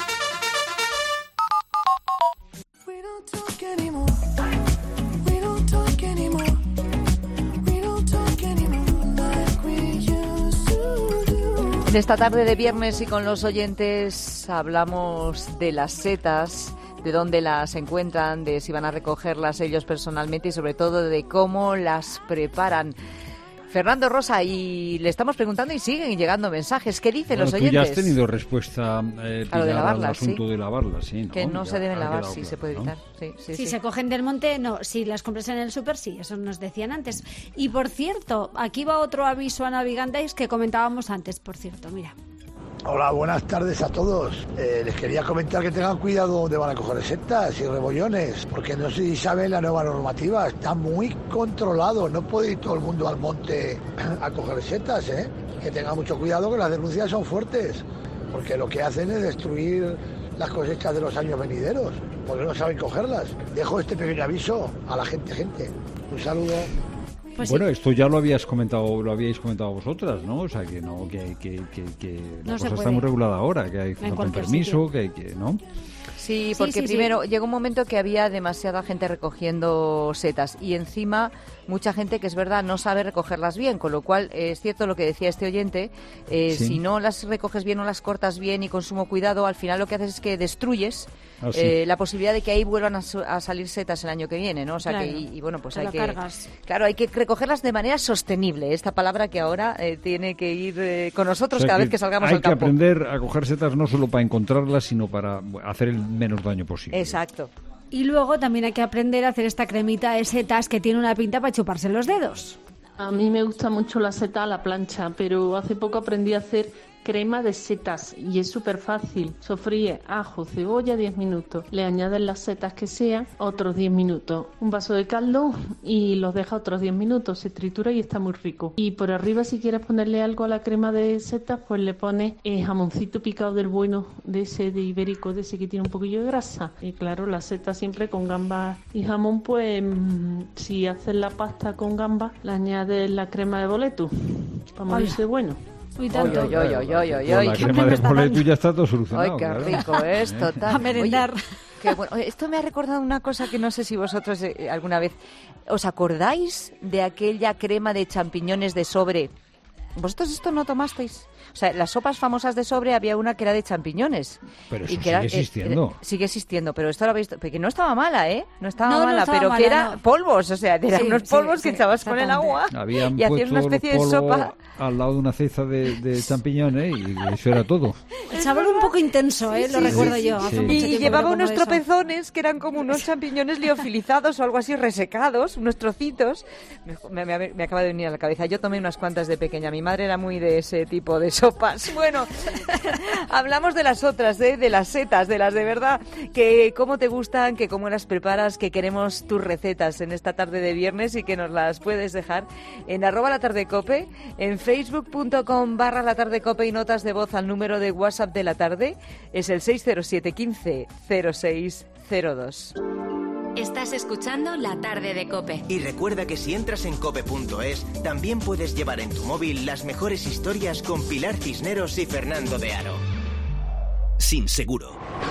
En esta tarde de viernes y con los oyentes hablamos de las setas, de dónde las encuentran, de si van a recogerlas ellos personalmente y sobre todo de cómo las preparan. Fernando Rosa, y le estamos preguntando y siguen llegando mensajes. ¿Qué dicen bueno, los tú oyentes? ya has tenido respuesta eh, a lo de lavarlas, al asunto sí. de lavarlas, sí, ¿no? Que no ya se deben lavar, sí, claro, se puede evitar. ¿no? Sí, sí, si sí. se cogen del monte, no. Si las compras en el súper, sí, eso nos decían antes. Y por cierto, aquí va otro aviso a navegantes que comentábamos antes, por cierto, mira. Hola, buenas tardes a todos. Eh, les quería comentar que tengan cuidado donde van a coger setas y rebollones, porque no sé si saben la nueva normativa, está muy controlado, no puede ir todo el mundo al monte a coger setas, ¿eh? Que tengan mucho cuidado, que las denuncias son fuertes, porque lo que hacen es destruir las cosechas de los años venideros, porque no saben cogerlas. Dejo este pequeño aviso a la gente, gente. Un saludo. Pues bueno, sí. Esto ya lo habías comentado, lo habíais comentado vosotras, ¿no? O sea, que no, que, que, que, que la No se cosa está puede. muy regulada ahora, que hay que En con cualquier permiso, sitio. que hay que, ¿no? Sí, Sí, porque sí, sí. primero llegó un momento que había demasiada gente recogiendo setas y encima mucha gente que es verdad no sabe recogerlas bien, con lo cual eh, es cierto lo que decía este oyente, eh, Sí. si no las recoges bien o las cortas bien y con sumo cuidado, al final lo que haces es que destruyes Ah, sí. eh, la posibilidad de que ahí vuelvan a, su- a salir setas el año que viene, ¿no? O sea Claro. que y, y bueno, pues Te hay lo que cargas. claro, hay que recogerlas de manera sostenible, esta palabra que ahora eh, tiene que ir eh, con nosotros O sea, cada que vez que salgamos hay al que campo. aprender a coger setas no solo para encontrarlas, sino para hacer el menos daño posible. Exacto. Y luego también hay que aprender a hacer esta cremita de setas que tiene una pinta para chuparse los dedos. A mí me gusta mucho la seta a la plancha, pero hace poco aprendí a hacer crema de setas y es súper fácil. Sofríe ajo, cebolla diez minutos, le añades las setas que sean, otros diez minutos, un vaso de caldo y los deja otros diez minutos, se tritura y está muy rico. Y por arriba, si quieres ponerle algo a la crema de setas, pues le pones eh, jamoncito picado del bueno, de ese de ibérico, de ese que tiene un poquillo de grasa. Y claro, la seta siempre con gambas y jamón, pues mm, si haces la pasta con gambas, le añades la crema de boleto para morirse bueno. Uy, tanto. Oy, oy, oy, oy, oy, Con oy, la qué crema hambre de me está boleto dando. ya está todo solucionado. Ay, qué claro. rico es, total. A merendar. Oye, qué bueno. Oye, esto me ha recordado una cosa que no sé si vosotros eh, alguna vez... ¿Os acordáis de aquella crema de champiñones de sobre? ¿Vosotros esto no tomasteis? O sea, las sopas famosas de sobre había una que era de champiñones. Pero eso y que sigue era, existiendo. Eh, sigue existiendo, pero esto lo habéis... Porque no estaba mala, ¿eh? No estaba No, no mala, estaba pero mala, que era no. polvos, o sea, eran Sí, unos sí, polvos sí, que echabas con el exactamente. agua Habían y hacías puesto una especie de polvo sopa. al lado de una cesta de, de champiñones y eso era todo. El sabor un poco intenso, ¿eh? Lo Sí, recuerdo sí, yo. sí. hace Y- mucho Y, tiempo llevaba que no unos como eso. tropezones que eran como unos champiñones liofilizados o algo así resecados, unos trocitos. Me, me- me acaba de venir a la cabeza. Yo tomé unas cuantas de pequeña. Mi madre era muy de ese tipo de sopas. Bueno, hablamos de las otras, ¿eh? De las setas, de las de verdad, que cómo te gustan, que cómo las preparas, que queremos tus recetas en esta tarde de viernes y que nos las puedes dejar en arroba la tarde cope, en facebook punto com barra la tarde cope y notas de voz al número de WhatsApp de la tarde. Es el seis cero siete quince cero seis cero dos. Estás escuchando La Tarde de COPE. Y recuerda que si entras en cope punto es, también puedes llevar en tu móvil las mejores historias con Pilar Cisneros y Fernando de Aro. Sin seguro.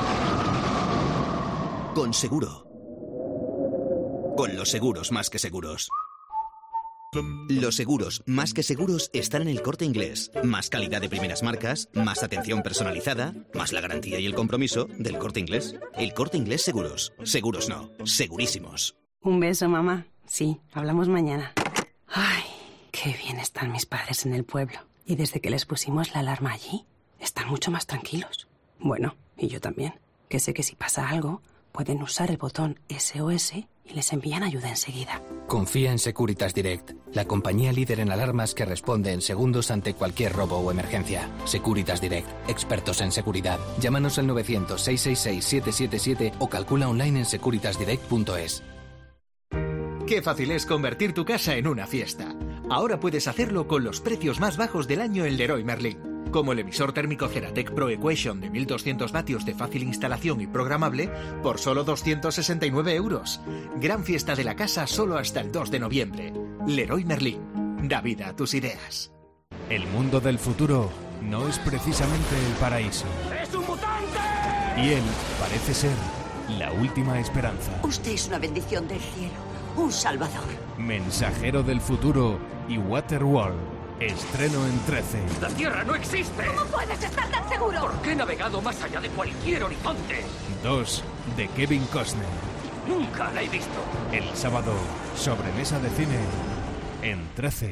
Con seguro. Con los seguros más que seguros. Los seguros más que seguros están en El Corte Inglés. Más calidad de primeras marcas, más atención personalizada, más la garantía y el compromiso del Corte Inglés. El Corte Inglés Seguros. Seguros no, segurísimos. Un beso, mamá. Sí, hablamos mañana. Ay, qué bien están mis padres en el pueblo. Y desde que les pusimos la alarma allí, están mucho más tranquilos. Bueno, y yo también, que sé que si pasa algo, pueden usar el botón S O S y les envían ayuda enseguida. Confía en Securitas Direct, la compañía líder en alarmas que responde en segundos ante cualquier robo o emergencia. Securitas Direct, expertos en seguridad. Llámanos al novecientos, seiscientos sesenta y seis, setecientos setenta y siete o calcula online en securitas direct punto es. Qué fácil es convertir tu casa en una fiesta. Ahora puedes hacerlo con los precios más bajos del año en Leroy Merlin. Como el emisor térmico Ceratec Pro Equation de mil doscientos vatios de fácil instalación y programable por solo doscientos sesenta y nueve euros. Gran fiesta de la casa solo hasta el dos de noviembre. Leroy Merlin. Da vida a tus ideas. El mundo del futuro no es precisamente el paraíso. ¡Es un mutante! Y él parece ser la última esperanza. Usted es una bendición del cielo, un salvador. Mensajero del futuro y Waterworld. Estreno en trece. ¡La Tierra no existe! ¿Cómo puedes estar tan seguro? Porque he navegado más allá de cualquier horizonte. dos de Kevin Costner. Nunca la he visto. El sábado, sobremesa de cine en trece.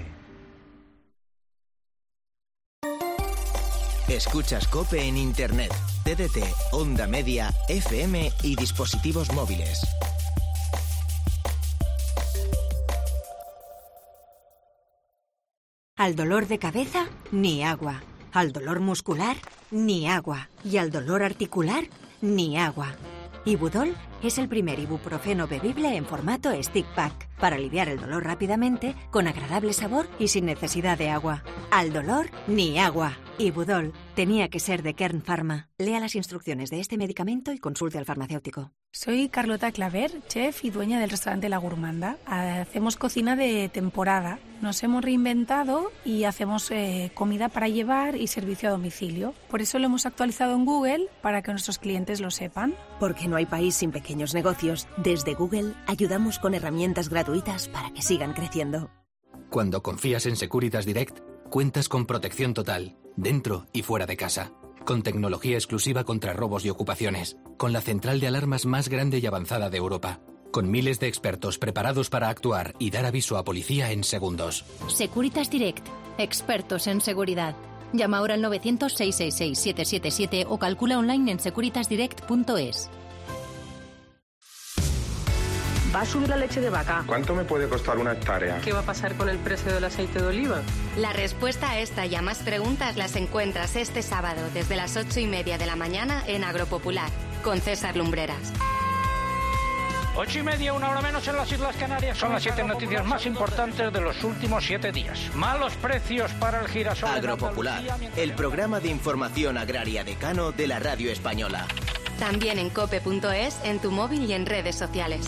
Escuchas COPE en Internet, T D T, Onda Media, F M y dispositivos móviles. Al dolor de cabeza, ni agua. Al dolor muscular, ni agua. Y al dolor articular, ni agua. Ibudol es el primer ibuprofeno bebible en formato stick pack para aliviar el dolor rápidamente, con agradable sabor y sin necesidad de agua. Al dolor, ni agua. Ibudol tenía que ser de Kern Pharma. Lea las instrucciones de este medicamento y consulte al farmacéutico. Soy Carlota Claver, chef y dueña del restaurante La Gourmanda. Hacemos cocina de temporada. Nos hemos reinventado y hacemos eh, comida para llevar y servicio a domicilio. Por eso lo hemos actualizado en Google para que nuestros clientes lo sepan. Porque no hay país sin pequeños negocios. Desde Google ayudamos con herramientas gratuitas para que sigan creciendo. Cuando confías en Securitas Direct, cuentas con protección total, dentro y fuera de casa. Con tecnología exclusiva contra robos y ocupaciones. Con la central de alarmas más grande y avanzada de Europa. Con miles de expertos preparados para actuar y dar aviso a policía en segundos. Securitas Direct. Expertos en seguridad. Llama ahora al novecientos, seiscientos sesenta y seis, setecientos setenta y siete o calcula online en securitas direct punto es. ¿Va a subir la leche de vaca? ¿Cuánto me puede costar una hectárea? ¿Qué va a pasar con el precio del aceite de oliva? La respuesta a esta y a más preguntas las encuentras este sábado desde las ocho y media de la mañana en Agropopular, con César Lumbreras. Ocho y media, una hora menos en las Islas Canarias. Son las siete noticias más importantes de los últimos siete días. Malos precios para el girasol. Agropopular, el programa de información agraria decano de la radio española. También en cope punto es, en tu móvil y en redes sociales.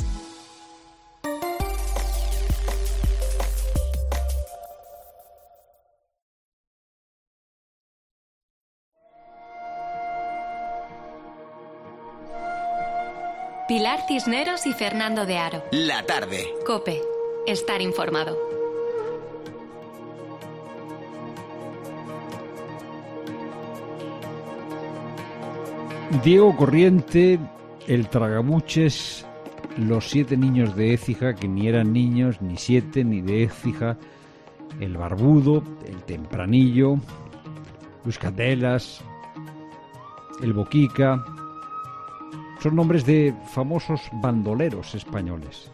Pilar Cisneros y Fernando de Aro. La tarde. COPE. Estar informado. Diego Corriente, el tragamuches, los siete niños de Écija, que ni eran niños, ni siete, ni de Écija, el barbudo, el tempranillo, Luis Candelas, el Boquica, son nombres de famosos bandoleros españoles.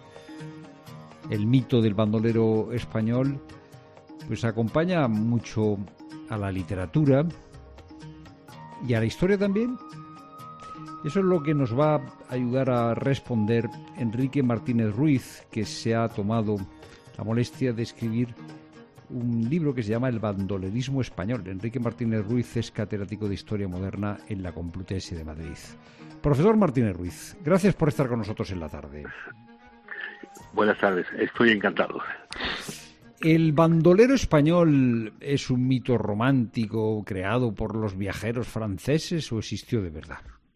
El mito del bandolero español pues acompaña mucho a la literatura y a la historia también. Eso es lo que nos va a ayudar a responder Enrique Martínez Ruiz, que se ha tomado la molestia de escribir un libro que se llama El bandolerismo español. Enrique Martínez Ruiz es catedrático de Historia Moderna en la Complutense de Madrid. Profesor Martínez Ruiz, gracias por estar con nosotros en la tarde. Buenas tardes, estoy encantado. ¿El bandolero español es un mito romántico creado por los viajeros franceses o existió de verdad?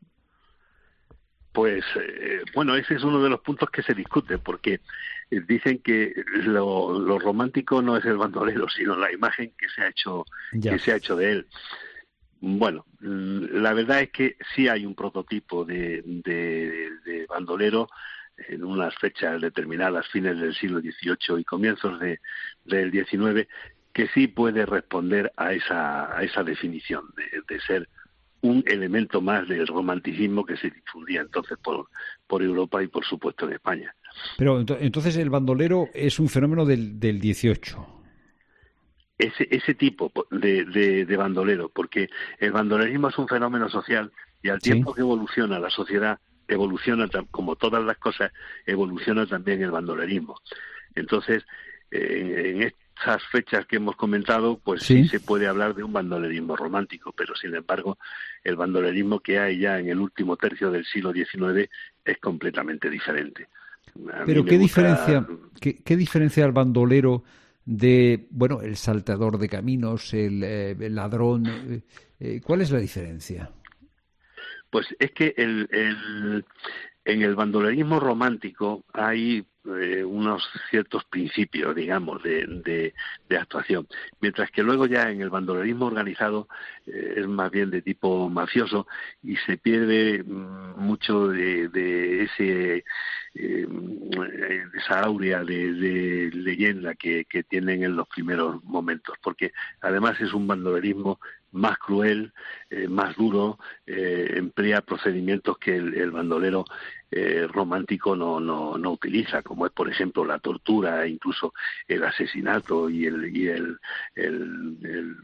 Pues, eh, bueno, ese es uno de los puntos que se discute, porque eh, dicen que lo, lo romántico no es el bandolero, sino la imagen que se ha hecho, ya. que se ha hecho de él. Bueno, la verdad es que sí hay un prototipo de, de, de bandolero en unas fechas determinadas, fines del siglo dieciocho y comienzos de, del diecinueve, que sí puede responder a esa, a esa definición de, de ser un elemento más del romanticismo que se difundía entonces por, por Europa y por supuesto en España. Pero entonces el bandolero es un fenómeno del, del dieciocho. Ese, ese tipo de, de, de bandolero, porque el bandolerismo es un fenómeno social y al tiempo sí. que evoluciona la sociedad, evoluciona, como todas las cosas, evoluciona también el bandolerismo. Entonces, eh, en estas fechas que hemos comentado, pues sí. sí se puede hablar de un bandolerismo romántico, pero sin embargo, el bandolerismo que hay ya en el último tercio del siglo diecinueve es completamente diferente. A pero ¿qué gusta... diferencia, qué, qué diferencia el bandolero de, bueno, el salteador de caminos, el, eh, el ladrón? Eh, eh, ¿Cuál es la diferencia? Pues es que el, el, en el bandolerismo romántico hay eh, unos ciertos principios, digamos, de, de, de actuación, mientras que luego ya en el bandolerismo organizado eh, es más bien de tipo mafioso y se pierde mm, mucho de, de ese eh, esa aurea de, de leyenda que, que tienen en los primeros momentos, porque además es un bandolerismo más cruel, eh, más duro, eh, emplea procedimientos que el, el bandolero eh, romántico no, no, no utiliza, como es, por ejemplo, la tortura, incluso el asesinato y el, y el, el, el,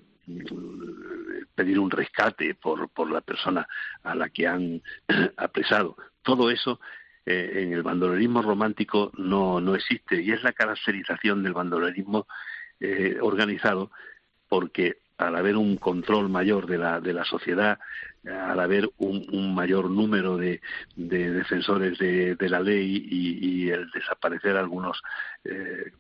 el pedir un rescate por, por la persona a la que han apresado. Todo eso eh, en el bandolerismo romántico no, no existe, y es la caracterización del bandolerismo eh, organizado, porque al haber un control mayor de la de la sociedad, al haber un, un mayor número de, de defensores de, de la ley y, y el desaparecer algunos eh,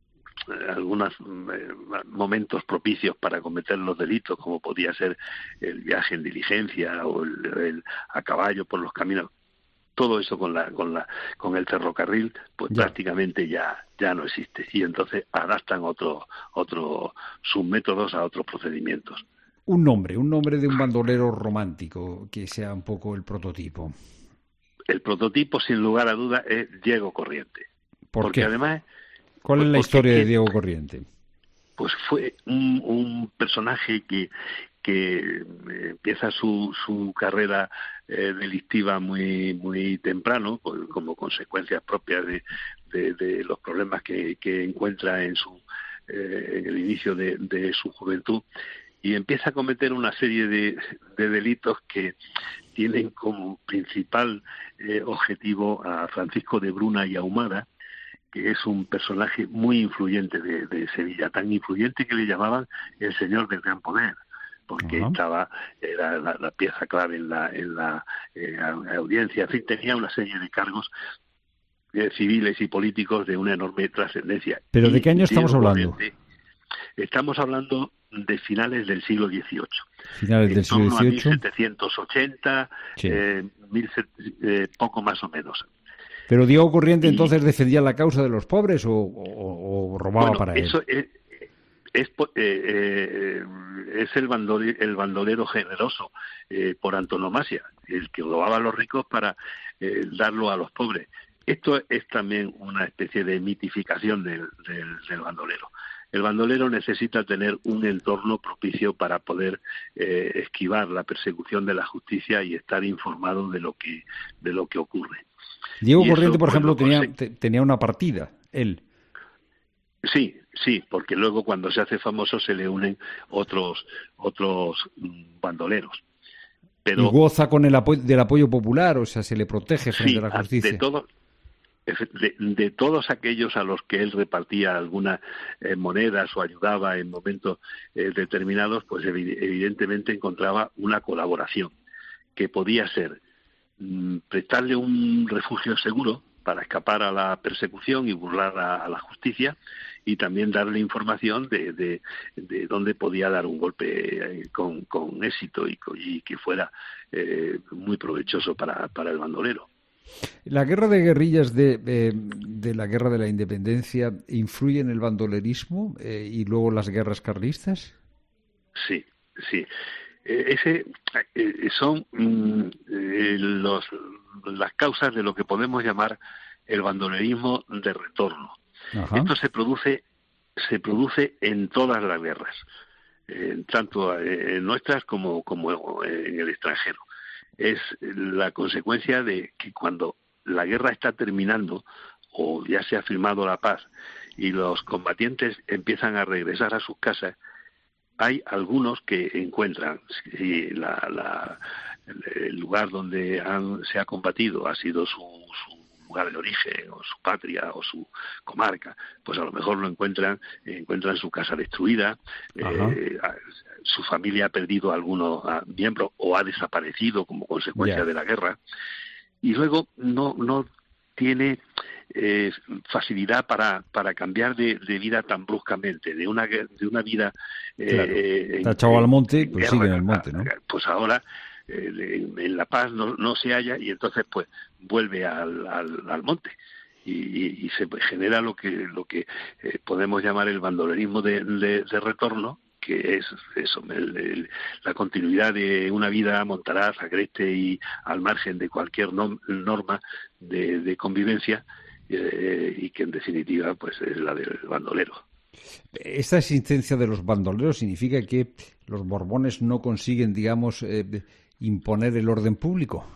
algunos eh, momentos propicios para cometer los delitos, como podía ser el viaje en diligencia o el, el a caballo por los caminos, todo eso con la con la con el ferrocarril pues ya. prácticamente ya ya no existe, y entonces adaptan otro otro sus métodos a otros procedimientos. Un nombre, un nombre de un bandolero romántico que sea un poco el prototipo. El prototipo, sin lugar a dudas, es Diego Corriente. ¿Por porque qué? Además, ¿cuál pues es la historia que, de Diego Corriente? Pues fue un, un personaje que que empieza su, su carrera eh, delictiva muy muy temprano, pues, como consecuencias propias de, de, de los problemas que, que encuentra en su eh, en el inicio de, de su juventud, y empieza a cometer una serie de, de delitos que tienen como principal eh, objetivo a Francisco de Bruna y Ahumada, que es un personaje muy influyente de, de Sevilla, tan influyente que le llamaban el señor del gran poder, porque uh-huh. estaba era la, la pieza clave en la en la eh, audiencia. En fin, tenía una serie de cargos eh, civiles y políticos de una enorme trascendencia. ¿Pero de qué año estamos hablando? Estamos hablando de finales del siglo dieciocho. Finales del siglo dieciocho. mil setecientos ochenta, sí. eh, mil, eh, poco más o menos. ¿Pero Diego Corriente y, entonces defendía la causa de los pobres o, o, o robaba bueno, para él? Eso es, es, eh, eh, es el, bandole, el bandolero generoso eh, por antonomasia, el que robaba a los ricos para eh, darlo a los pobres. Esto es también una especie de mitificación del, del, del bandolero. El bandolero necesita tener un entorno propicio para poder eh, esquivar la persecución de la justicia y estar informado de lo que de lo que ocurre. Diego y Corriente, eso, por ejemplo, pues, tenía, te, tenía una partida, él. Sí, sí, porque luego cuando se hace famoso se le unen otros otros bandoleros. Pero, y goza con el apoyo, del apoyo popular, o sea, se le protege frente sí, a la justicia. De todo, De, de todos aquellos a los que él repartía algunas eh, monedas o ayudaba en momentos eh, determinados, pues evi- evidentemente encontraba una colaboración que podía ser mmm, prestarle un refugio seguro para escapar a la persecución y burlar a, a la justicia, y también darle información de, de, de dónde podía dar un golpe eh, con, con éxito y, y que fuera eh, muy provechoso para, para el bandolero. ¿La guerra de guerrillas de, eh, de la guerra de la independencia influye en el bandolerismo eh, y luego las guerras carlistas? Sí, sí. Eh, ese eh, son mm, eh, los, las causas de lo que podemos llamar el bandolerismo de retorno. Ajá. Esto se produce se produce en todas las guerras, eh, tanto en nuestras como, como en el extranjero. Es la consecuencia de que cuando la guerra está terminando o ya se ha firmado la paz y los combatientes empiezan a regresar a sus casas, hay algunos que encuentran, si la, la, el lugar donde han, se ha combatido ha sido su, su lugar de origen o su patria o su comarca, pues a lo mejor lo encuentran, encuentran su casa destruida, eh, su familia ha perdido a algunos miembros o ha desaparecido como consecuencia yeah. de la guerra, y luego no no tiene eh, facilidad para para cambiar de, de vida tan bruscamente, de una de una vida eh, claro. Está echado al monte, pues guerra, sigue en el monte, ¿no? Pues ahora eh, en La Paz no, no se halla y entonces pues vuelve al, al, al monte. Y, y, y se genera lo que lo que eh, podemos llamar el bandolerismo de, de, de retorno, que es eso, el, el, la continuidad de una vida montaraz, agreste y al margen de cualquier nom, norma de, de convivencia, eh, y que en definitiva pues es la del bandolero. Esta existencia de los bandoleros significa que los Borbones no consiguen, digamos, eh, imponer el orden público.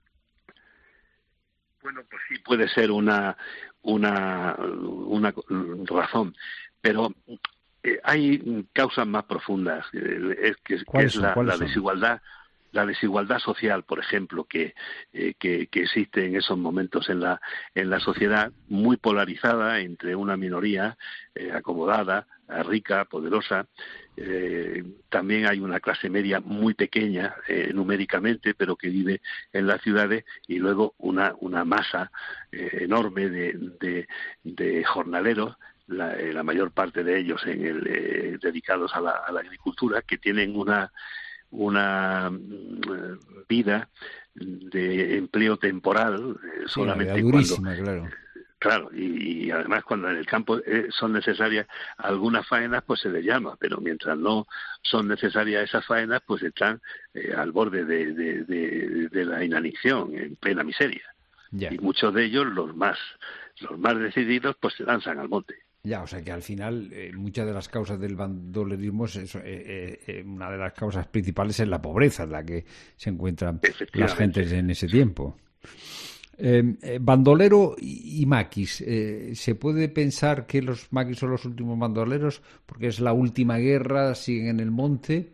Bueno, pues sí puede ser una una una razón, pero Eh, hay causas más profundas, eh, es que, que es la, la desigualdad, la desigualdad social, por ejemplo, que, eh, que que existe en esos momentos en la en la sociedad, muy polarizada entre una minoría eh, acomodada, rica, poderosa. Eh, también hay una clase media muy pequeña eh, numéricamente, pero que vive en las ciudades, y luego una una masa eh, enorme de, de de jornaleros. La, eh, la mayor parte de ellos en el, eh, dedicados a la, a la agricultura, que tienen una una uh, vida de empleo temporal eh, sí, solamente durísima, cuando claro. claro y, y además cuando en el campo eh, son necesarias algunas faenas, pues se les llama, pero mientras no son necesarias esas faenas, pues están eh, al borde de, de, de, de la inanición, en plena miseria. Yeah. Y muchos de ellos, los más los más decididos, pues se lanzan al monte. Ya, o sea que al final eh, muchas de las causas del bandolerismo, es eso, eh, eh, una de las causas principales es la pobreza en la que se encuentran las gentes en ese tiempo. Eh, eh, bandolero y, y maquis, eh, ¿se puede pensar que los maquis son los últimos bandoleros porque es la última guerra, siguen en el monte?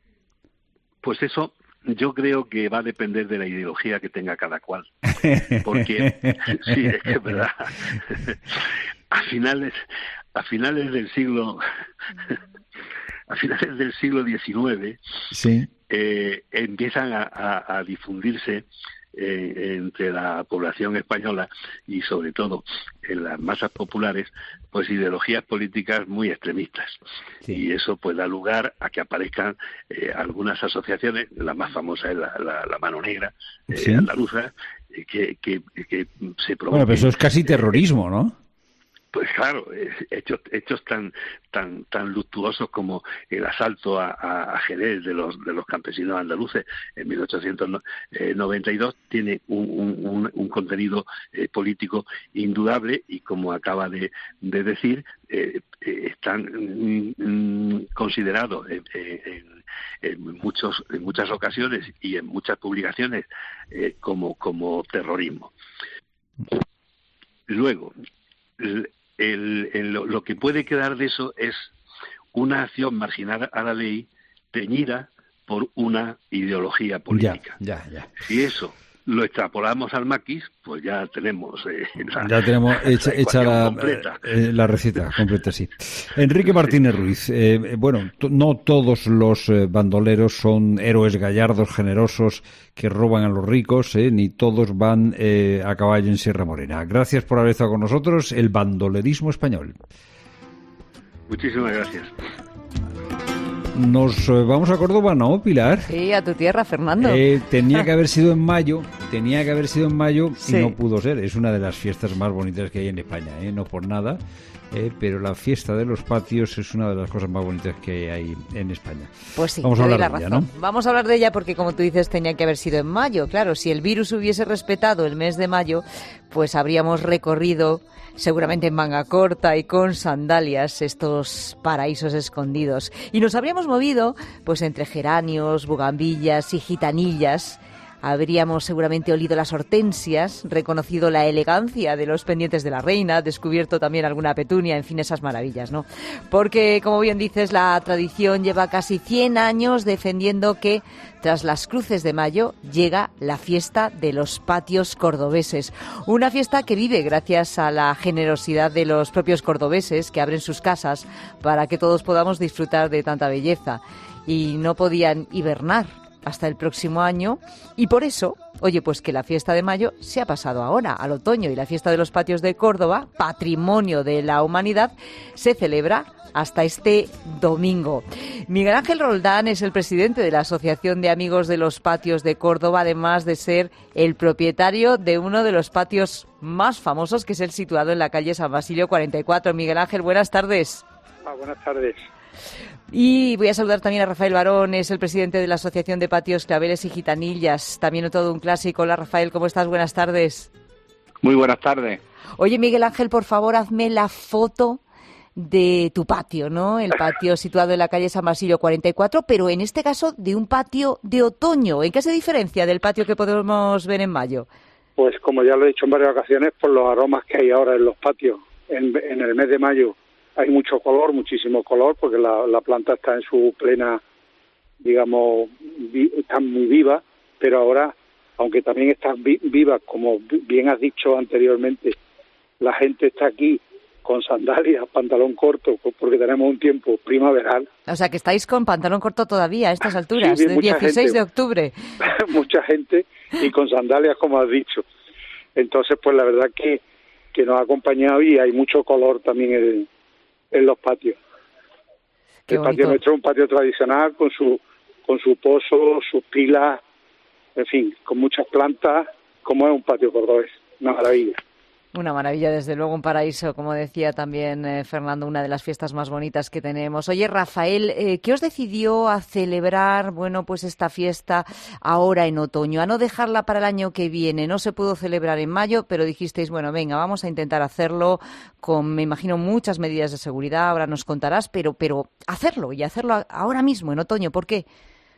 Pues eso yo creo que va a depender de la ideología que tenga cada cual, porque sí, es que es verdad. A finales, a finales del siglo, a finales del siglo diecinueve, sí. eh, empiezan a, a, a difundirse eh, entre la población española y sobre todo en las masas populares, pues ideologías políticas muy extremistas. Sí. Y eso pues da lugar a que aparezcan eh, algunas asociaciones, la más famosa es la, la, la Mano Negra, eh, ¿sí? andaluza, eh, que, que, que se promueve. Bueno, pero eso es casi terrorismo, ¿no? Pues claro, hechos hechos tan tan tan luctuosos como el asalto a, a, a Jerez de los de los campesinos andaluces en mil ochocientos noventa y dos tiene un, un, un contenido eh, político indudable y, como acaba de, de decir, eh, eh, están mm, considerados en, en, en muchos en muchas ocasiones y en muchas publicaciones eh, como como terrorismo. Luego, el, el, el, lo que puede quedar de eso es una acción marginal a la ley teñida por una ideología política. Ya, ya, ya. Si eso lo extrapolamos al maquis, pues ya tenemos eh, la, ya tenemos hecha, la, hecha la, completa. Eh, la receta completa, sí. Enrique Martínez Ruiz, eh, bueno, t- no todos los eh, bandoleros son héroes gallardos, generosos, que roban a los ricos, eh, ni todos van eh, a caballo en Sierra Morena. Gracias por haber estado con nosotros, el bandolerismo español. Muchísimas gracias. Nos eh, vamos a Córdoba, ¿no, Pilar? Sí, a tu tierra, Fernando. Eh, tenía que haber sido en mayo, tenía que haber sido en mayo sí. y no pudo ser. Es una de las fiestas más bonitas que hay en España, ¿eh? No por nada, eh, pero la fiesta de los patios es una de las cosas más bonitas que hay en España. Pues sí, vamos a hablar la de razón. ella, ¿no? Vamos a hablar de ella porque, como tú dices, tenía que haber sido en mayo. Claro, si el virus hubiese respetado el mes de mayo, pues habríamos recorrido, seguramente en manga corta y con sandalias, estos paraísos escondidos. Y nos habríamos movido pues entre geranios, bugambillas y gitanillas. Habríamos seguramente olido las hortensias, reconocido la elegancia de los pendientes de la reina, descubierto también alguna petunia, en fin, esas maravillas, ¿no? Porque, como bien dices, la tradición lleva casi cien años defendiendo que tras las cruces de mayo llega la fiesta de los patios cordobeses. Una fiesta que vive gracias a la generosidad de los propios cordobeses, que abren sus casas para que todos podamos disfrutar de tanta belleza. Y no podían hibernar hasta el próximo año, y por eso, oye, pues que la fiesta de mayo se ha pasado ahora, al otoño, y la fiesta de los patios de Córdoba, patrimonio de la humanidad, se celebra hasta este domingo. Miguel Ángel Roldán es el presidente de la Asociación de Amigos de los Patios de Córdoba, además de ser el propietario de uno de los patios más famosos, que es el situado en la calle San Basilio cuarenta y cuatro. Miguel Ángel, buenas tardes. Ah, buenas tardes. Y voy a saludar también a Rafael Barón, es el presidente de la Asociación de Patios, Claveles y Gitanillas, también todo un clásico. Hola, Rafael, ¿cómo estás? Buenas tardes. Muy buenas tardes. Oye, Miguel Ángel, por favor, hazme la foto de tu patio, ¿no? El patio situado en la calle San Basilio cuarenta y cuatro, pero en este caso de un patio de otoño. ¿En qué se diferencia del patio que podemos ver en mayo? Pues como ya lo he dicho en varias ocasiones, por los aromas que hay ahora en los patios. En, en el mes de mayo hay mucho color, muchísimo color, porque la, la planta está en su plena, digamos, vi, está muy viva, pero ahora, aunque también está vi, viva, como bien has dicho anteriormente, la gente está aquí con sandalias, pantalón corto, porque tenemos un tiempo primaveral. O sea, que estáis con pantalón corto todavía a estas alturas, sí, del dieciséis de octubre. Mucha gente, y con sandalias, como has dicho. Entonces, pues la verdad que, que nos ha acompañado y hay mucho color también en, en los patios. Qué el bonito. patio nuestro es un patio tradicional con su con su pozo, sus pilas, en fin, con muchas plantas, como es un patio cordobés, una maravilla. Una maravilla, desde luego, un paraíso, como decía también eh, Fernando, una de las fiestas más bonitas que tenemos. Oye, Rafael, eh, ¿qué os decidió a celebrar, bueno, pues esta fiesta ahora en otoño, a no dejarla para el año que viene? No se pudo celebrar en mayo, pero dijisteis, bueno, venga, vamos a intentar hacerlo con, me imagino, muchas medidas de seguridad, ahora nos contarás, pero, pero hacerlo y hacerlo ahora mismo, en otoño, ¿por qué?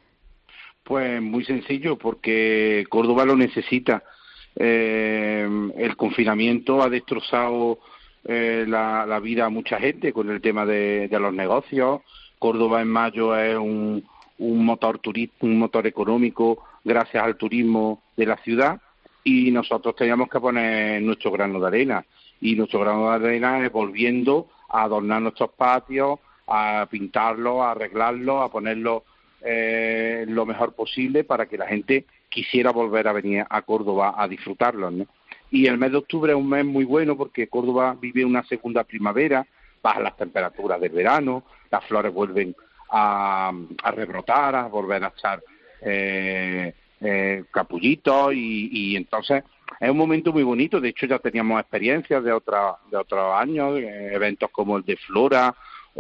Pues muy sencillo, porque Córdoba lo necesita. Eh, el confinamiento ha destrozado eh, la, la vida a mucha gente con el tema de, de los negocios. Córdoba en mayo es un, un motor turístico, un motor económico gracias al turismo de la ciudad, y nosotros teníamos que poner nuestro grano de arena, y nuestro grano de arena es volviendo a adornar nuestros patios, a pintarlos, a arreglarlos, a ponerlos eh, lo mejor posible para que la gente quisiera volver a venir a Córdoba a disfrutarlos, ¿no? Y el mes de octubre es un mes muy bueno porque Córdoba vive una segunda primavera, bajan las temperaturas del verano, las flores vuelven a, a rebrotar, a volver a echar eh, eh, capullitos, y, y entonces es un momento muy bonito. De hecho, ya teníamos experiencias de, otra, de otros años, eh, eventos como el de Flora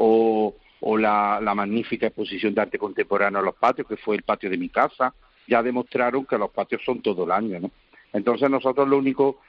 o, o la, la magnífica exposición de arte contemporáneo en los patios, que fue el patio de mi casa. Ya demostraron que los patios son todo el año, ¿no? Entonces nosotros lo único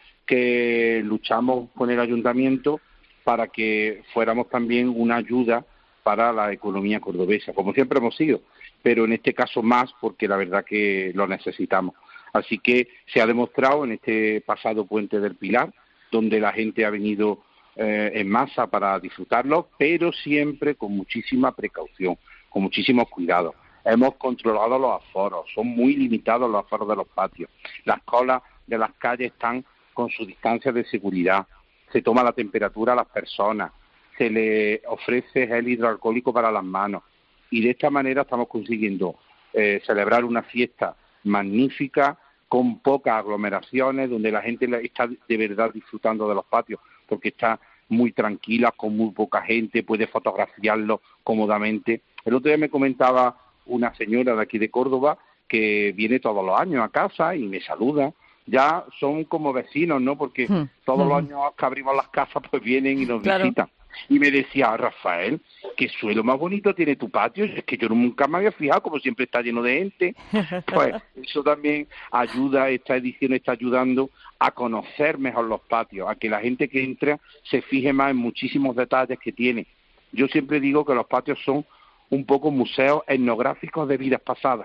que luchamos con el ayuntamiento para que fuéramos también una ayuda para la economía cordobesa, como siempre hemos sido, pero en este caso más porque la verdad que lo necesitamos. Así que se ha demostrado en este pasado Puente del Pilar, donde la gente ha venido eh, en masa para disfrutarlo, pero siempre con muchísima precaución, con muchísimos cuidados. Hemos controlado los aforos, son muy limitados los aforos de los patios. Las colas de las calles están con su distancia de seguridad. Se toma la temperatura a las personas, se le ofrece gel hidroalcohólico para las manos. Y de esta manera estamos consiguiendo eh, celebrar una fiesta magnífica, con pocas aglomeraciones, donde la gente está de verdad disfrutando de los patios, porque está muy tranquila, con muy poca gente, puede fotografiarlo cómodamente. El otro día me comentaba una señora de aquí de Córdoba que viene todos los años a casa y me saluda. Ya son como vecinos, ¿no? Porque hmm. todos hmm. los años que abrimos las casas pues vienen y nos claro. visitan. Y me decía, Rafael, qué suelo más bonito tiene tu patio. Es que yo nunca me había fijado, como siempre está lleno de gente. Pues eso también ayuda, esta edición está ayudando a conocer mejor los patios, a que la gente que entra se fije más en muchísimos detalles que tiene. Yo siempre digo que los patios son un poco museos etnográficos de vidas pasadas.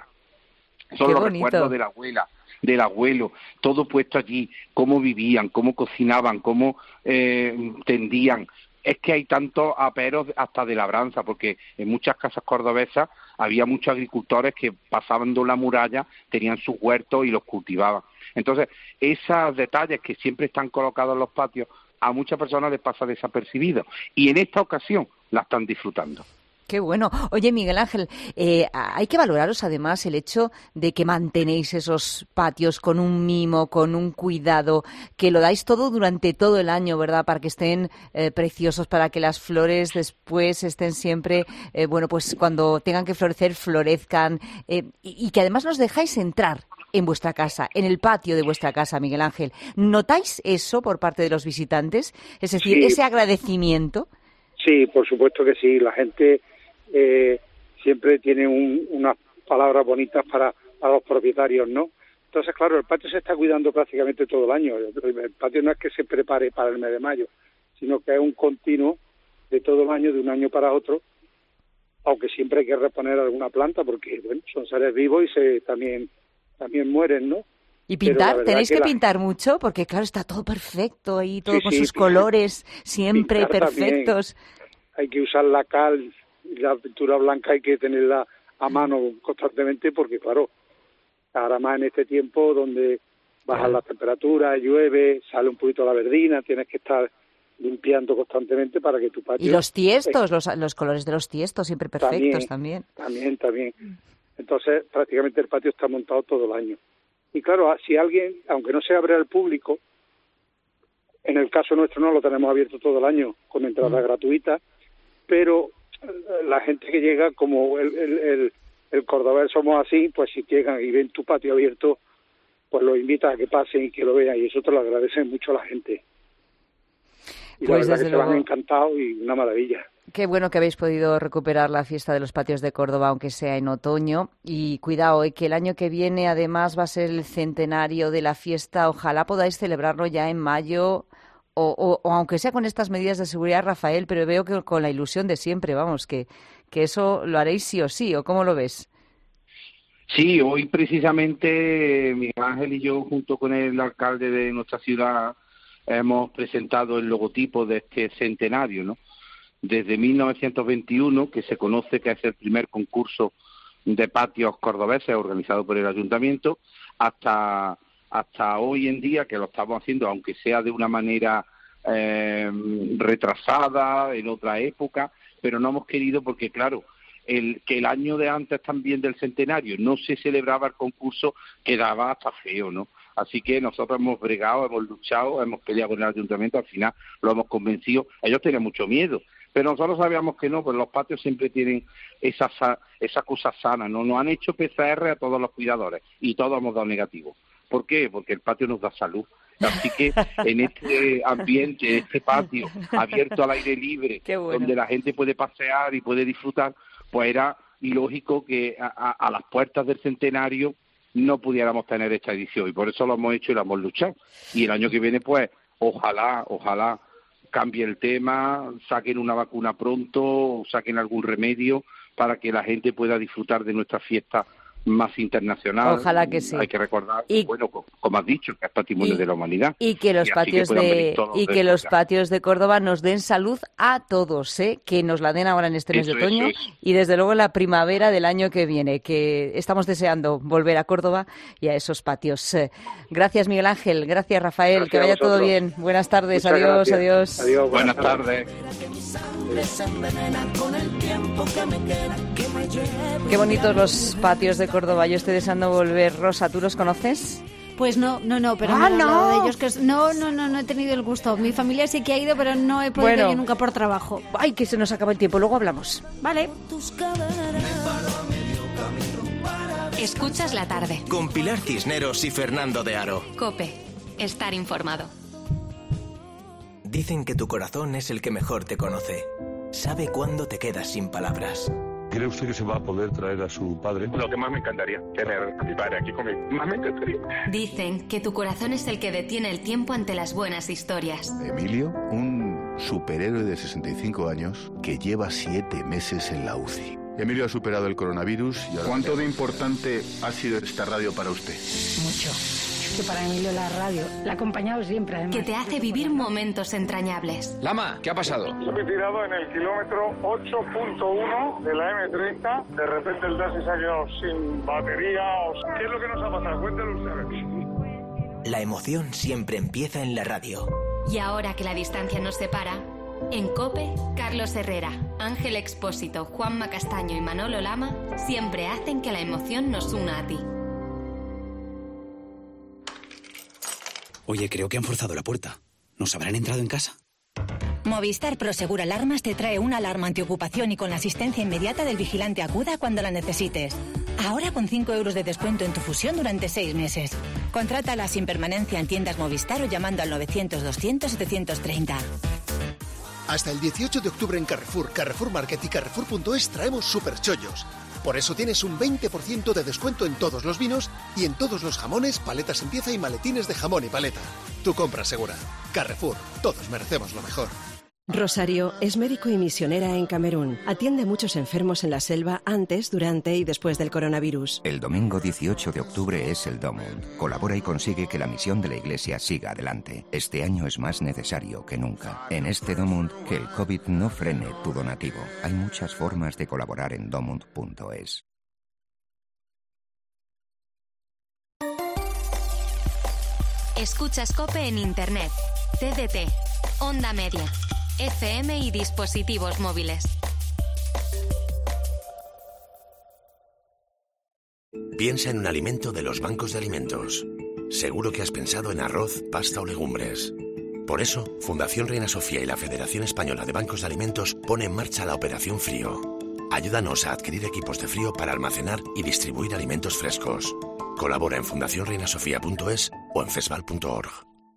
Son qué los bonito. Recuerdos de la abuela, del abuelo, todo puesto allí, cómo vivían, cómo cocinaban, cómo eh, tendían. Es que hay tantos aperos hasta de labranza, porque en muchas casas cordobesas había muchos agricultores que pasaban de la muralla, tenían sus huertos y los cultivaban. Entonces, esos detalles que siempre están colocados en los patios, a muchas personas les pasa desapercibido. Y en esta ocasión la están disfrutando. Qué bueno. Oye, Miguel Ángel, eh, hay que valoraros además el hecho de que mantenéis esos patios con un mimo, con un cuidado, que lo dais todo durante todo el año, ¿verdad? Para que estén eh, preciosos, para que las flores después estén siempre, eh, bueno, pues cuando tengan que florecer, florezcan, eh, y, y que además nos dejáis entrar en vuestra casa, en el patio de vuestra casa, Miguel Ángel. ¿Notáis eso por parte de los visitantes? Es decir, sí. ese agradecimiento. Sí, por supuesto que sí. La gente eh, siempre tiene un, unas palabras bonitas para, para los propietarios, ¿no? Entonces, claro, el patio se está cuidando prácticamente todo el año. El, el patio no es que se prepare para el mes de mayo, sino que es un continuo de todo el año, de un año para otro, aunque siempre hay que reponer alguna planta porque, bueno, son seres vivos y se también también mueren, ¿no? ¿Y pintar? ¿Tenéis que, que la... pintar mucho? Porque, claro, está todo perfecto ahí, todo sí, con sí, sus pintar, colores siempre perfectos. También. Hay que usar la cal, la pintura blanca hay que tenerla a mano constantemente porque, claro, ahora más en este tiempo donde bajan las temperaturas, llueve, sale un poquito la verdina, tienes que estar limpiando constantemente para que tu patio... Y los tiestos, los, los colores de los tiestos siempre perfectos también. También, también. también. Entonces, prácticamente el patio está montado todo el año. Y claro, si alguien, aunque no se abre al público, en el caso nuestro no lo tenemos abierto todo el año con entrada mm. gratuita, pero la gente que llega, como el, el, el, el cordobés somos así, pues si llegan y ven tu patio abierto, pues los invita a que pasen y que lo vean, y eso te lo agradecen mucho a la gente. Y pues la verdad que luego... se van encantados y una maravilla. Qué bueno que habéis podido recuperar la fiesta de los patios de Córdoba, aunque sea en otoño. Y cuidado, eh, que el año que viene además va a ser el centenario de la fiesta. Ojalá podáis celebrarlo ya en mayo, o, o, o aunque sea con estas medidas de seguridad, Rafael, pero veo que con la ilusión de siempre, vamos, que, que eso lo haréis sí o sí, ¿o cómo lo ves? Sí, hoy precisamente Miguel Ángel y yo, junto con el alcalde de nuestra ciudad, hemos presentado el logotipo de este centenario, ¿no? Desde mil novecientos veintiuno, que se conoce que es el primer concurso de patios cordobeses organizado por el ayuntamiento, hasta hasta hoy en día, que lo estamos haciendo, aunque sea de una manera eh, retrasada, en otra época, pero no hemos querido porque, claro, el que el año de antes también del centenario no se celebraba el concurso, quedaba hasta feo, ¿no? Así que nosotros hemos bregado, hemos luchado, hemos peleado con el ayuntamiento, al final lo hemos convencido. Ellos tenían mucho miedo, pero nosotros sabíamos que no, pues los patios siempre tienen esa, esa cosa sana, ¿no? Nos han hecho P C R a todos los cuidadores y todos hemos dado negativo. ¿Por qué? Porque el patio nos da salud. Así que en este ambiente, este patio abierto al aire libre, bueno. donde la gente puede pasear y puede disfrutar, pues era ilógico que a, a, a las puertas del centenario no pudiéramos tener esta edición, y por eso lo hemos hecho y lo hemos luchado. Y el año que viene, pues, ojalá, ojalá cambie el tema, saquen una vacuna pronto, saquen algún remedio para que la gente pueda disfrutar de nuestra fiesta más internacional. Ojalá que sí. Hay que recordar, y, bueno, como has dicho, que es patrimonio y, de la humanidad. Y que los y patios que de y que los patios de Córdoba nos den salud a todos, ¿eh? Que nos la den ahora en este mes eso, de otoño eso, eso. y desde luego en la primavera del año que viene, que estamos deseando volver a Córdoba y a esos patios. Gracias, Miguel Ángel. Gracias, Rafael. Gracias que vaya todo bien. Buenas tardes. Muchas adiós, gracias. adiós. Adiós. Buenas tardes. Qué bonitos los patios de Córdoba. Yo estoy deseando volver. Rosa, ¿tú los conoces? Pues no, no, no, pero ¡Ah, me han no! hablado de ellos. Que es, no, no, no, no he tenido el gusto. Mi familia sí que ha ido, pero no he podido bueno. ir nunca por trabajo. Ay, que se nos acaba el tiempo. Luego hablamos. Vale. Escuchas la tarde. Con Pilar Cisneros y Fernando de Aro. COPE. Estar informado. Dicen que tu corazón es el que mejor te conoce. Sabe cuándo te quedas sin palabras. ¿Cree usted que se va a poder traer a su padre? Lo que más me encantaría, tener a mi padre aquí conmigo. Más me encantaría. Dicen que tu corazón es el que detiene el tiempo ante las buenas historias. Emilio, un superhéroe de sesenta y cinco años que lleva siete meses en la U C I. Emilio ha superado el coronavirus y ahora... ¿Cuánto de importante ha sido esta radio para usted? Mucho. Que para Emilio la radio la ha acompañado siempre, además. Que te hace vivir momentos entrañables. Lama, ¿qué ha pasado? Yo me he tirado en el kilómetro ocho punto uno de la eme treinta. De repente el taxi se ha quedado sin batería. ¿Qué es lo que nos ha pasado? Cuéntelo ustedes. La emoción siempre empieza en la radio. Y ahora que la distancia nos separa, en COPE, Carlos Herrera, Ángel Expósito, Juanma Castaño y Manolo Lama siempre hacen que la emoción nos una a ti. Oye, creo que han forzado la puerta. ¿Nos habrán entrado en casa? Movistar Prosegur Alarmas te trae una alarma antiocupación y con la asistencia inmediata del vigilante acuda cuando la necesites. Ahora con cinco euros de descuento en tu fusión durante seis meses. Contrátala sin permanencia en tiendas Movistar o llamando al novecientos doscientos setecientos treinta. Hasta el dieciocho de octubre en Carrefour, Carrefour Market y Carrefour punto es traemos superchollos. Por eso tienes un veinte por ciento de descuento en todos los vinos y en todos los jamones, paletas en pieza y maletines de jamón y paleta. Tu compra segura. Carrefour, todos merecemos lo mejor. Rosario es médico y misionera en Camerún. Atiende a muchos enfermos en la selva antes, durante y después del coronavirus. El domingo dieciocho de octubre es el Domund. Colabora y consigue que la misión de la Iglesia siga adelante. Este año es más necesario que nunca. En este Domund, que el COVID no frene tu donativo. Hay muchas formas de colaborar en domund punto es. Escuchas COPE en Internet, T D T, Onda Media, F M y dispositivos móviles. Piensa en un alimento de los bancos de alimentos. Seguro que has pensado en arroz, pasta o legumbres. Por eso, Fundación Reina Sofía y la Federación Española de Bancos de Alimentos pone en marcha la Operación Frío. Ayúdanos a adquirir equipos de frío para almacenar y distribuir alimentos frescos. Colabora en fundación reina sofía punto es o en fesval punto org.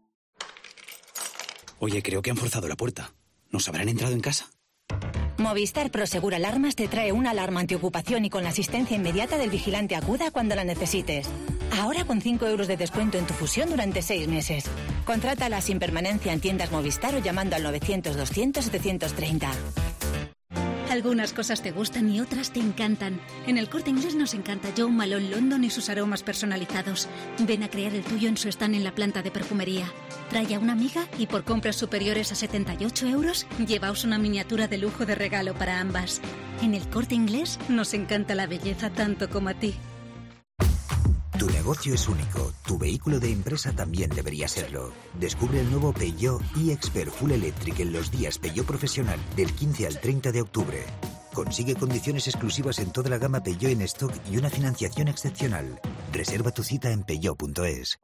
Oye, creo que han forzado la puerta. ¿Nos habrán entrado en casa? Movistar Prosegur Alarmas te trae una alarma antiocupación y con la asistencia inmediata del vigilante acuda cuando la necesites. Ahora con cinco euros de descuento en tu fusión durante seis meses. Contrátala sin permanencia en tiendas Movistar o llamando al novecientos doscientos setecientos treinta. Algunas cosas te gustan y otras te encantan. En el Corte Inglés nos encanta Jo Malone London y sus aromas personalizados. Ven a crear el tuyo en su stand en la planta de perfumería. Trae a una amiga y por compras superiores a setenta y ocho euros, llevaos una miniatura de lujo de regalo para ambas. En el Corte Inglés nos encanta la belleza tanto como a ti. Tu negocio es único, tu vehículo de empresa también debería serlo. Descubre el nuevo Peugeot e-Expert Full Electric en los días Peugeot Profesional del quince al treinta de octubre. Consigue condiciones exclusivas en toda la gama Peugeot en stock y una financiación excepcional. Reserva tu cita en peugeot punto es.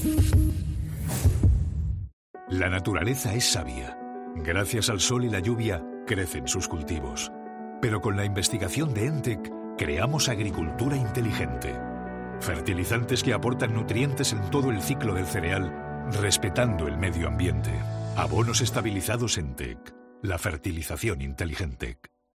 La naturaleza es sabia. Gracias al sol y la lluvia crecen sus cultivos. Pero con la investigación de ENTEC creamos agricultura inteligente. Fertilizantes que aportan nutrientes en todo el ciclo del cereal respetando el medio ambiente. Abonos estabilizados en T E C. La fertilización inteligente.